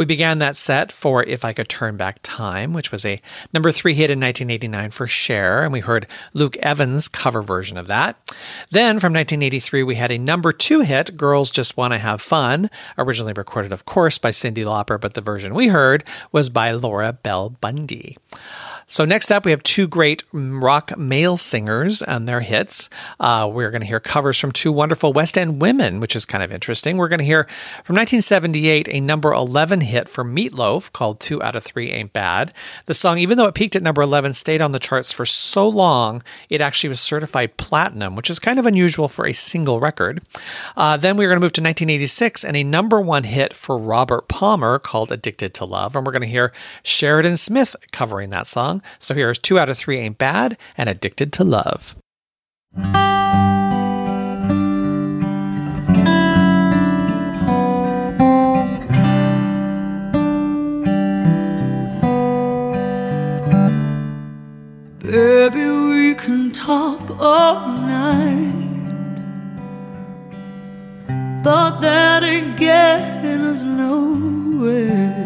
We began that set for If I Could Turn Back Time, which was a number 3 hit in 1989 for Cher, and we heard Luke Evans' cover version of that. Then from 1983, we had a number 2 hit, Girls Just Want to Have Fun, originally recorded, of course, by Cyndi Lauper, but the version we heard was by Laura Bell Bundy. So next up, we have 2 great rock male singers and their hits. We're going to hear covers from 2 wonderful West End women, which is kind of interesting. We're going to hear from 1978 a number 11 hit for Meatloaf called 2 Out of 3 Ain't Bad. The song, even though it peaked at number 11, stayed on the charts for so long, it actually was certified platinum, which is kind of unusual for a single record. Then we're going to move to 1986 and a number 1 hit for Robert Palmer called Addicted to Love. And we're going to hear Sheridan Smith covering that song. So here's 2 Out of 3 Ain't Bad and Addicted to Love. Baby, we can talk all night, but that ain't getting us nowhere.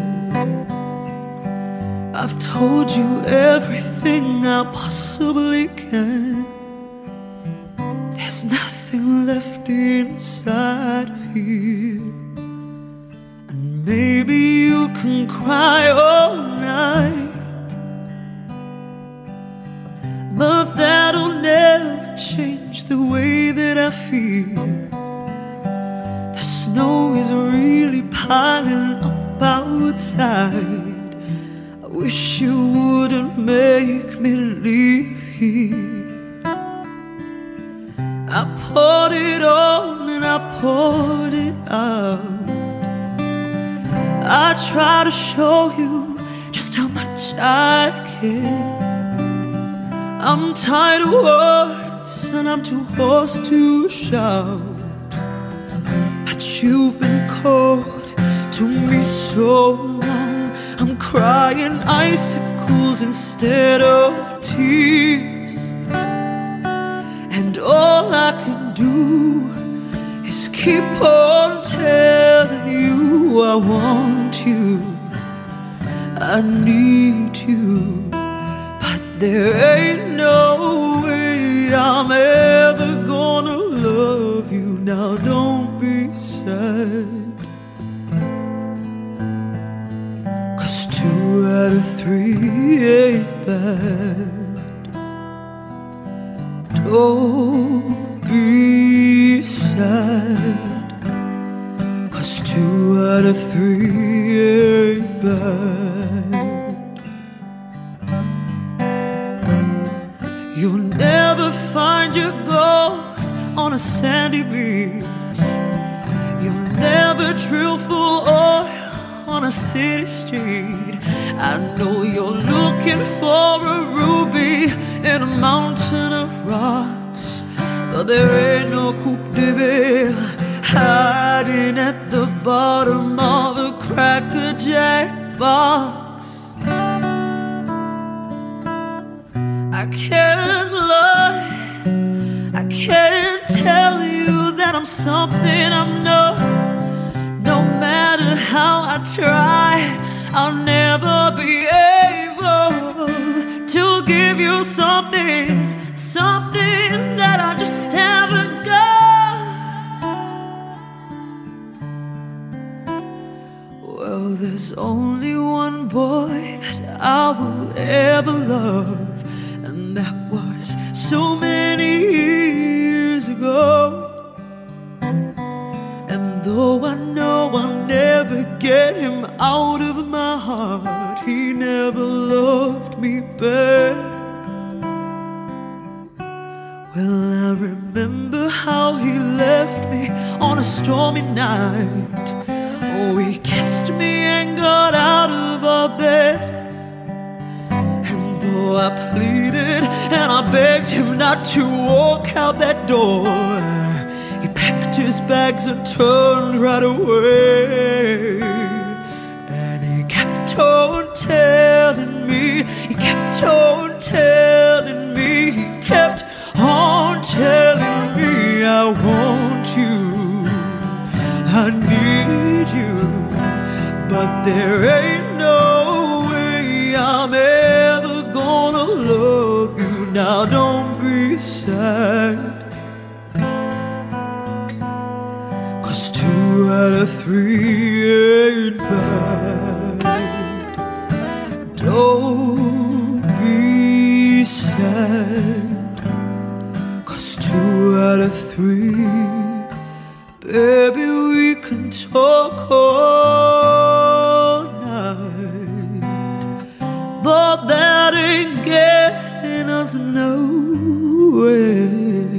I've told you everything I possibly can. There's nothing left inside of here. And maybe you can cry all night, but that'll never change the way that I feel. The snow is really piling up outside. I wish you wouldn't make me leave here. I poured it on and I poured it out. I try to show you just how much I care. I'm tired of words and I'm too hoarse to shout, but you've been cold to me so long. I'm crying icicles instead of tears, and all I can do is keep on telling you I want you, I need you, but there ain't no way I'm ever gonna love you. Now don't be sad, 2 out of 3 ain't bad. Don't be sad, 'cause 2 out of 3 ain't bad. You'll never find your gold on a sandy beach. You'll never drill for oil on a city street. I know you're looking for a ruby in a mountain of rocks, but there ain't no Coupe de Ville hiding at the bottom of a Cracker Jack box. I can't lie, I can't tell you that I'm something I'm not. No matter how I try, I'll never be able to give you something, something that I just haven't got. Well, there's only one boy that I will ever love, and that was so many years ago. And though I know I'll never get him out of my heart, he never loved me back. Well, I remember how he left me on a stormy night. Oh, he kissed me and got out of our bed. And though I pleaded and I begged him not to walk out that door, he packed his bags and turned right away. And he kept on telling me, he kept on telling me, he kept on telling me I want you, I need you, but there ain't no way I'm ever gonna love you. Now don't be sad, 'cause 2 out of 3 ain't bad. Don't be sad, 'cause 2 out of 3, baby, we can talk all night, but that ain't getting us nowhere.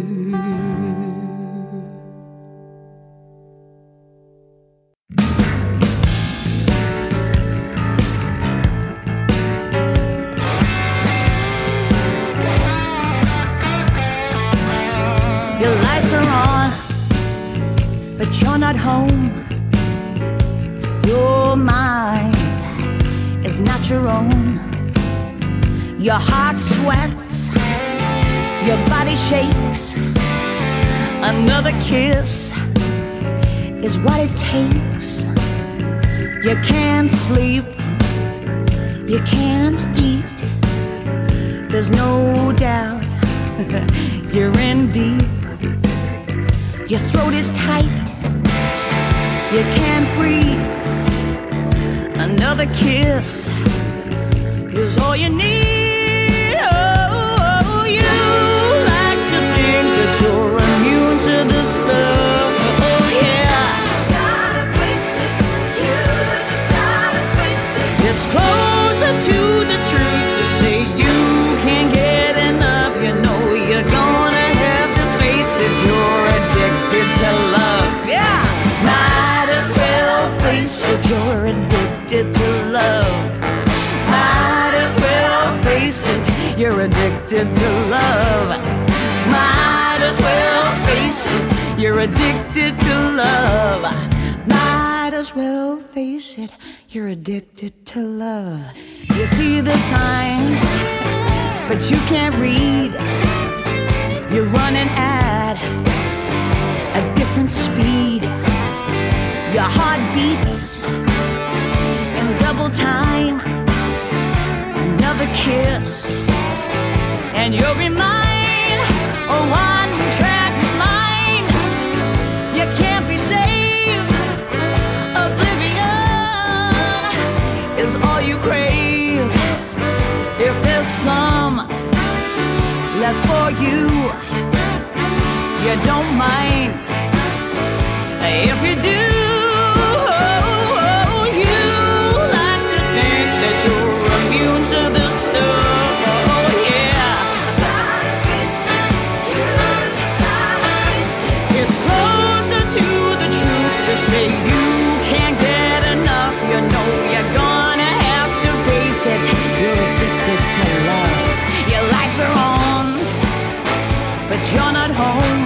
Your lights are on, but you're not home. Your mind is not your own. Your heart sweats, your body shakes. Another kiss is what it takes. You can't sleep, you can't eat. There's no doubt you're in deep. Your throat is tight, you can't breathe. Another kiss is all you need. Oh, you like to think that you're immune to this stuff. Oh, yeah. Gotta face it, you just gotta face it. It's closer to the truth to say you can't get enough. You know you're gonna have to face it. You're addicted to love. Yeah. Might as well face it. You're addicted to love. Might as well face it. You're addicted to love. Might as well face it. You're addicted to love. Might as well face it. You're addicted to love. You see the signs, but you can't read. You're running at a different speed. Your heart beats in double time. Another kiss, and you'll be mine. A one-track mind. You can't be saved. Oblivion is all you crave. If there's some left for you, you don't mind. If you do, you like to think that you're immune to this stuff. Oh yeah. Gotta face it, you just gotta face it. It's closer to the truth to say you can't get enough. You know you're gonna have to face it. You're addicted to love. Your lights are on, but you're not home.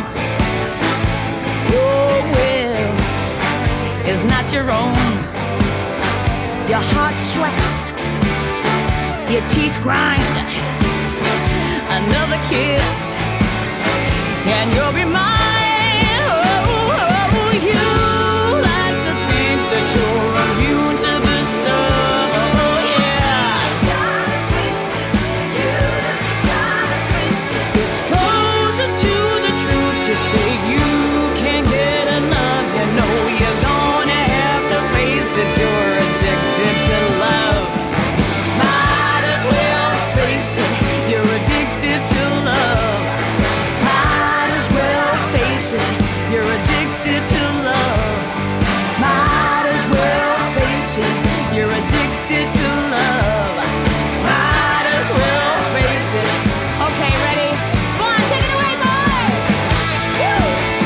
Your will is not your own. Your heart sweats, your teeth grind. Another kiss, and you'll be mine. Oh, you like to think that you're immune to this stuff. Oh, yeah. Gotta face it, you just gotta face it. It's closer to the truth to say you can't get enough. You know you're gonna have to face it. You're addicted to love. Might as well face it. You're addicted to love. Might as well face it. You're addicted to love. Might as well face it. You're addicted to love. Might as well face it. Okay, ready? Go on, take it away, boy. Woo!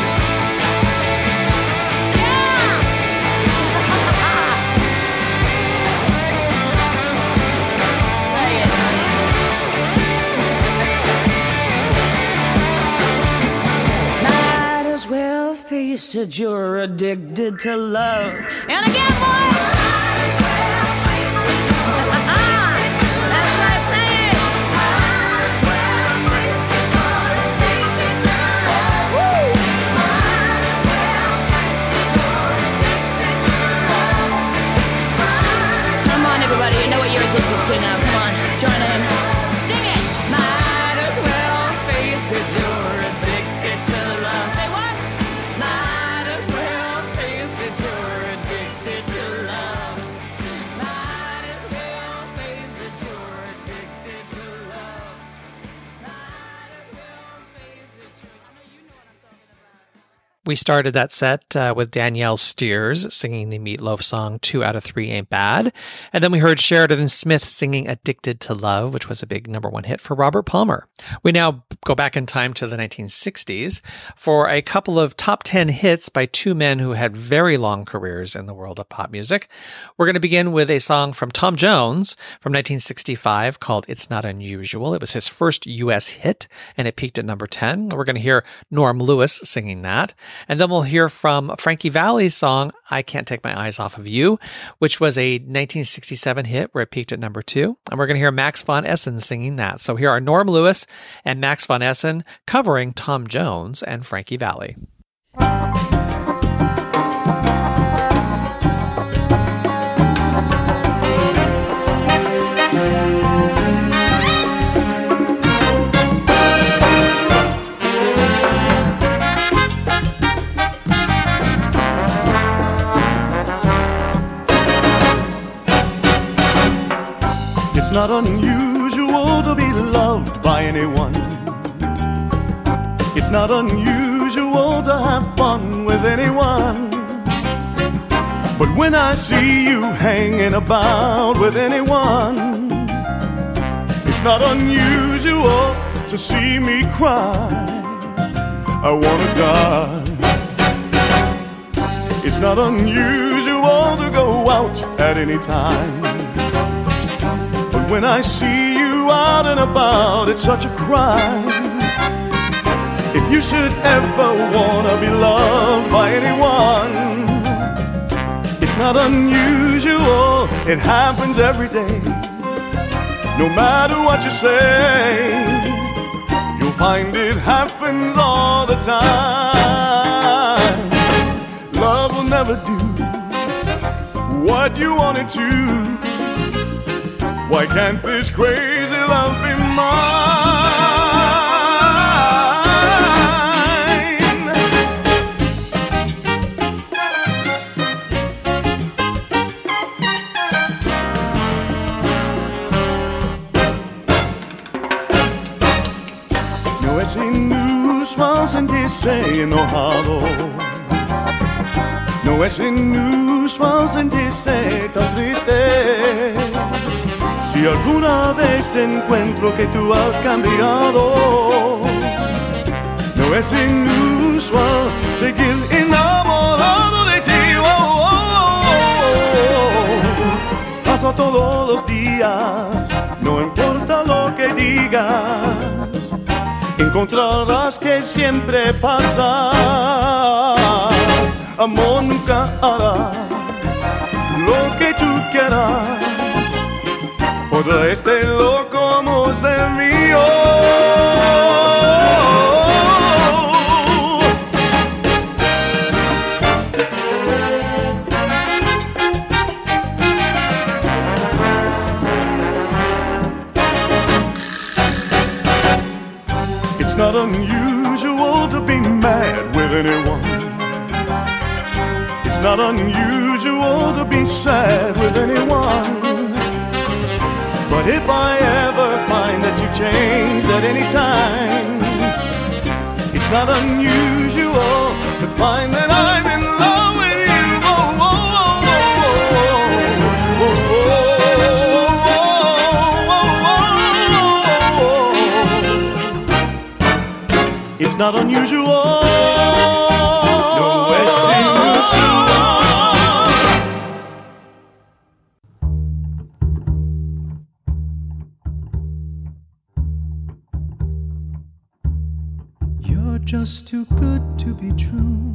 Yeah! Might as well face it, you're addicted to love. And again, boys! Might as well face it, you're addicted to love. That's right, play it! Might as well face it, you're addicted to love. Woo! Might as well face it, you're addicted to love. We started that set with Danielle Steers singing the Meatloaf song 2 Out of 3 Ain't Bad. And then we heard Sheridan Smith singing Addicted to Love, which was a big #1 hit for Robert Palmer. We now go back in time to the 1960s for a couple of top 10 hits by two men who had very long careers in the world of pop music. We're going to begin with a song from Tom Jones from 1965 called It's Not Unusual. It was his first U.S. hit, and it peaked at #10. We're going to hear Norm Lewis singing that. And then we'll hear from Frankie Valli's song, I Can't Take My Eyes Off of You, which was a 1967 hit where it peaked at #2. And we're going to hear Max von Essen singing that. So here are Norm Lewis and Max von Essen covering Tom Jones and Frankie Valli. It's not unusual to be loved by anyone. It's not unusual to have fun with anyone. But when I see you hanging about with anyone, it's not unusual to see me cry. I wanna die. It's not unusual to go out at any time. But when I see you out and about, it's such a crime. If you should ever wanna be loved by anyone, it's not unusual, it happens every day. No matter what you say, you'll find it happens all the time. Love will never do what you want it to. Why can't this crazy love be mine? No es inusual sentirse enojado. No es inusual sentirse tan triste. Si alguna vez encuentro que tú has cambiado, no es inusual seguir enamorado de ti. Oh, oh, oh. Paso todos los días, no importa lo que digas, encontrarás que siempre pasa. Amor nunca hará lo que tú quieras. Podrá este loco como ser mío. It's not unusual to be mad with anyone. It's not unusual to be sad with anyone. But if I ever find that you've changed at any time, it's not unusual to find that I'm in love with you. Oh, oh, oh, oh, oh, oh, oh, oh, oh. It's not unusual. No, it's unusual. Just too good to be true.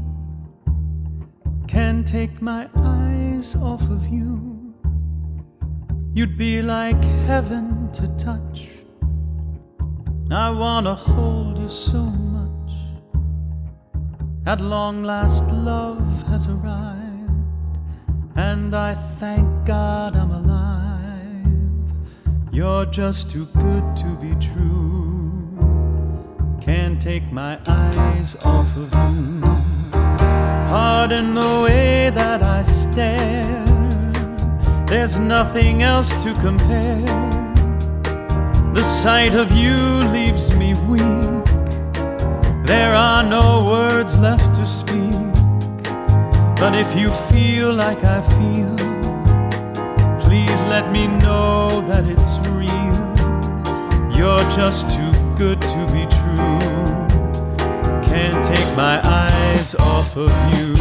Can't take my eyes off of you. You'd be like heaven to touch. I wanna hold you so much. At long last love has arrived, and I thank God I'm alive. You're just too good to be true. Can't take my eyes off of you. Pardon the way that I stare. There's nothing else to compare. The sight of you leaves me weak. There are no words left to speak, but if you feel like I feel, please let me know that it's real. You're just too good to be true. Can't take my eyes off of you.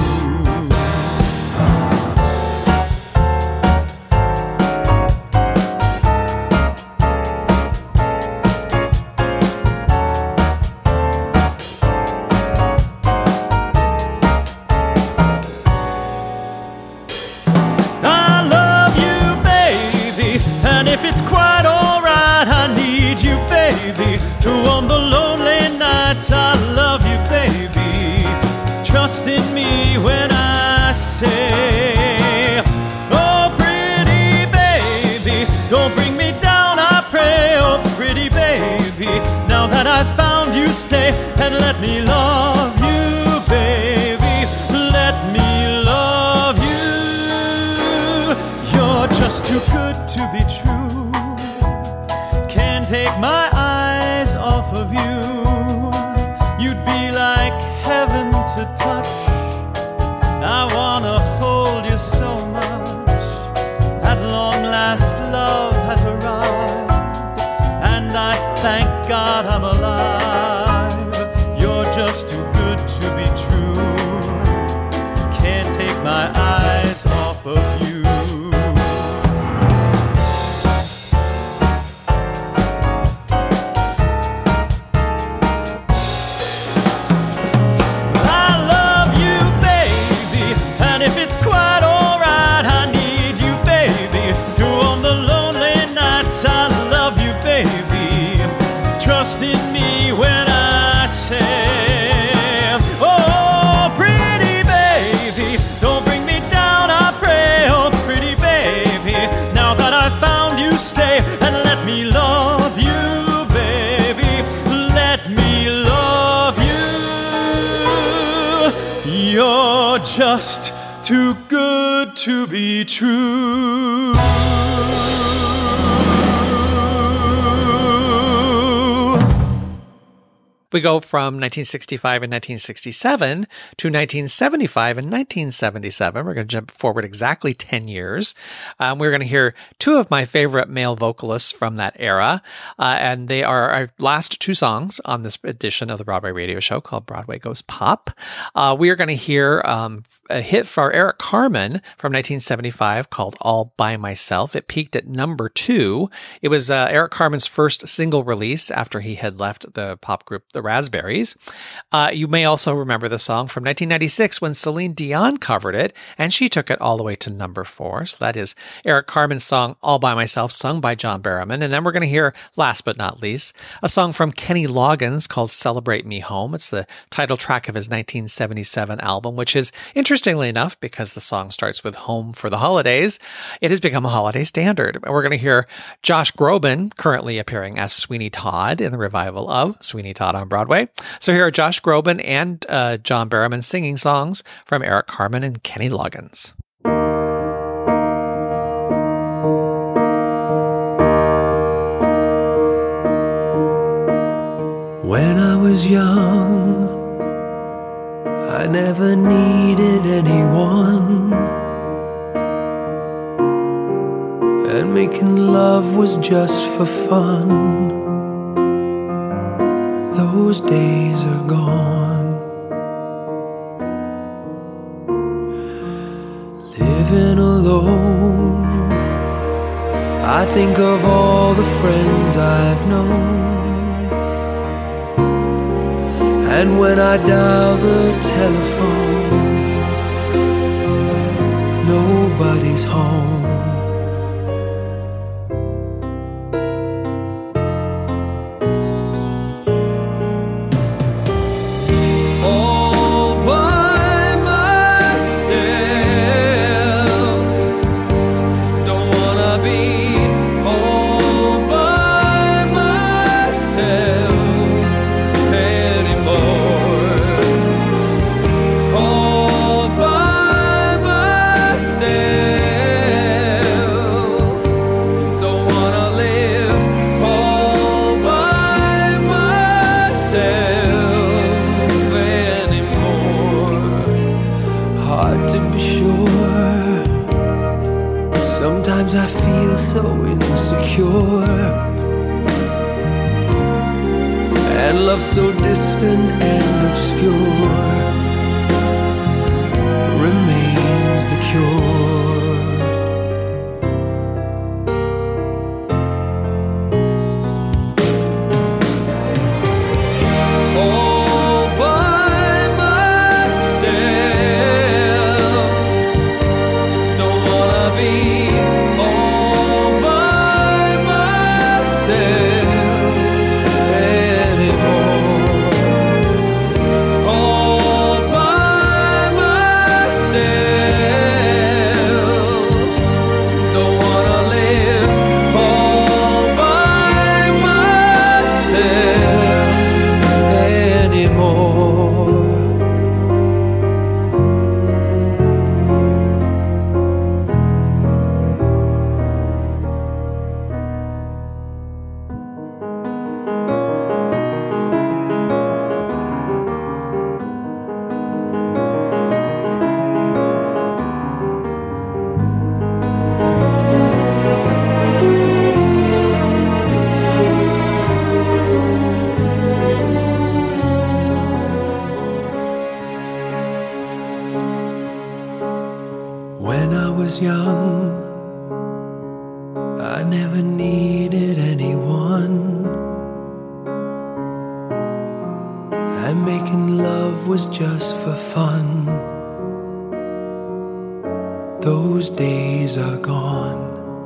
To warm the lonely nights, I love you, baby. Trust in me when I say, oh, pretty baby, don't bring me down, I pray. Oh, pretty baby, now that I've found you, stay and let me love you, baby. Let me love you. You're just too good to be true. Can't take my eyes off of you. You'd be like heaven to touch. I wanna hold you so much. At long last love has arrived, and I thank God I'm alive. You're just too good to be true. Can't take my eyes off of you. You're just too good to be true. We go from 1965 and 1967 to 1975 and 1977. We're going to jump forward exactly 10 years. We're going to hear two of my favorite male vocalists from that era. And they are our last two songs on this edition of the Broadway Radio Show called Broadway Goes Pop. We are going to hear a hit for Eric Carmen from 1975 called All By Myself. It peaked at number 2. It was Eric Carmen's first single release after he had left the pop group The Raspberries. You may also remember the song from 1996 when Celine Dion covered it, and she took it all the way to number 4. So that is Eric Carmen's song All By Myself, sung by John Barrowman. And then we're going to hear, last but not least, a song from Kenny Loggins called Celebrate Me Home. It's the title track of his 1977 album, which is, interestingly enough, because the song starts with Home for the Holidays, it has become a holiday standard. We're going to hear Josh Groban, currently appearing as Sweeney Todd in the revival of Sweeney Todd on Broadway. So here are Josh Groban and John Barrowman singing songs from Eric Carmen and Kenny Loggins. When I was young, I never needed anyone, and making love was just for fun. Those days are gone. Living alone, I think of all the friends I've known, and when I dial the telephone, nobody's home. so insecure, and love so distant and obscure remains the cure. When I was young, I never needed anyone, and making love was just for fun. Those days are gone.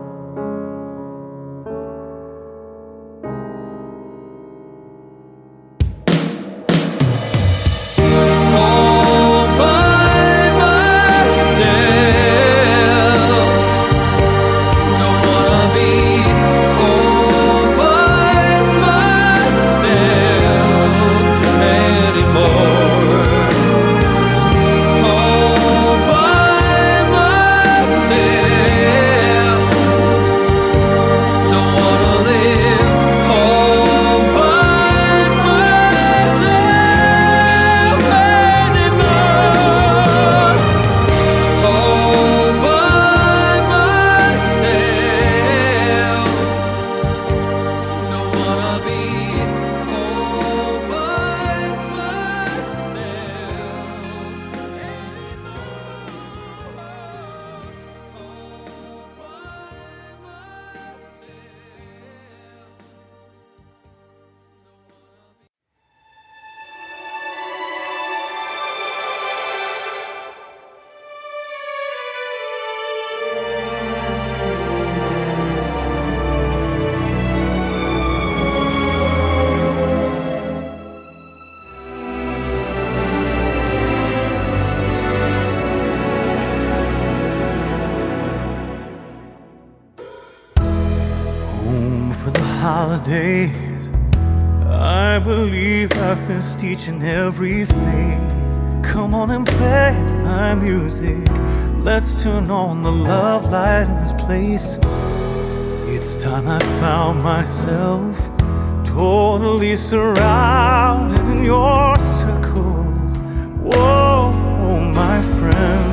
Holidays, I believe I've missed each and every phase. Come on and play my music. Let's turn on the love light in this place. It's time I found myself totally surrounded in your circles. Whoa, my friend.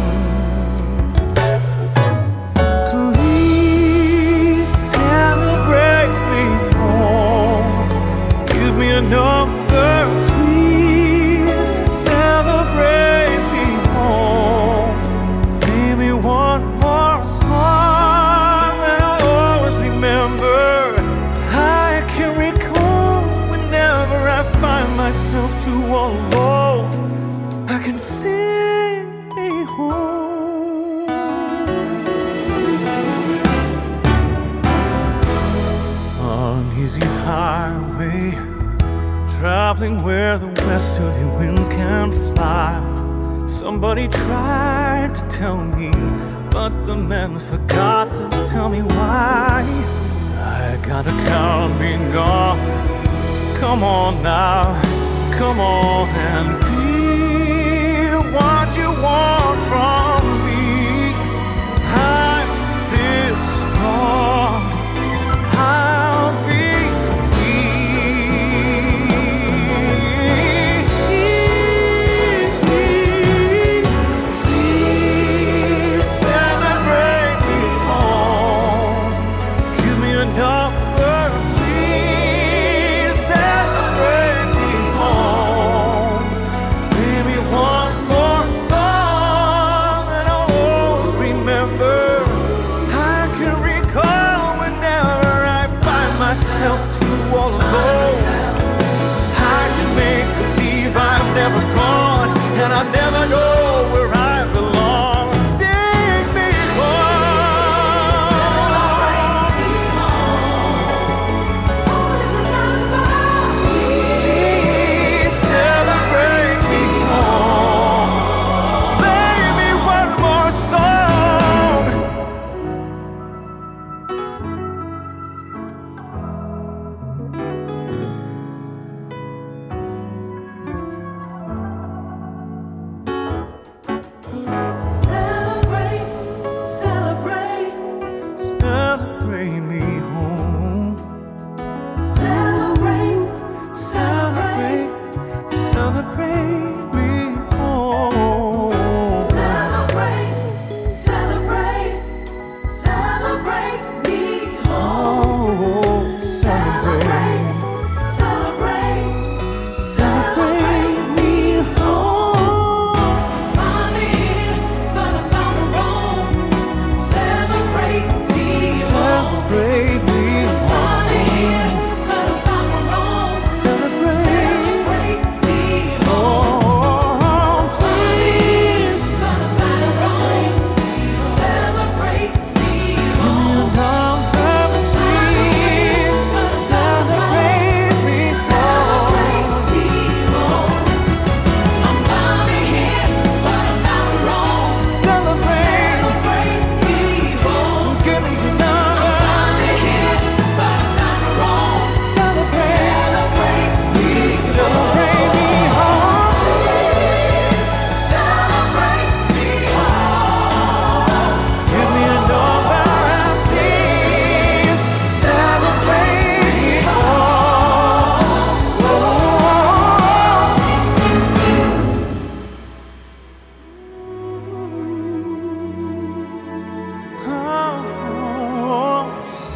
Number, please celebrate me home. Play me one more song that I'll always remember. I can recall whenever I find myself too alone, I can sing me home. Uneasy highway, traveling where the westerly winds can fly. Somebody tried to tell me, but the man forgot to tell me why. I gotta count on being gone, so come on now, come on and be what you want from me. I'm this strong, I'll be.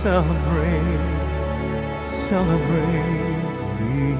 celebrate, celebrate me.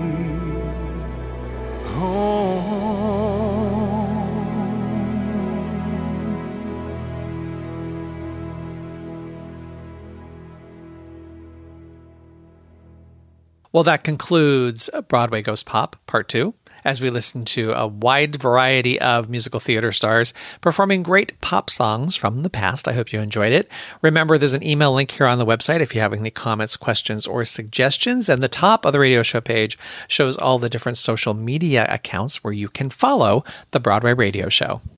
Well, that concludes Broadway Goes Pop, Part 2, as we listen to a wide variety of musical theater stars performing great pop songs from the past. I hope you enjoyed it. Remember, there's an email link here on the website if you have any comments, questions, or suggestions. And the top of the radio show page shows all the different social media accounts where you can follow the Broadway Radio Show.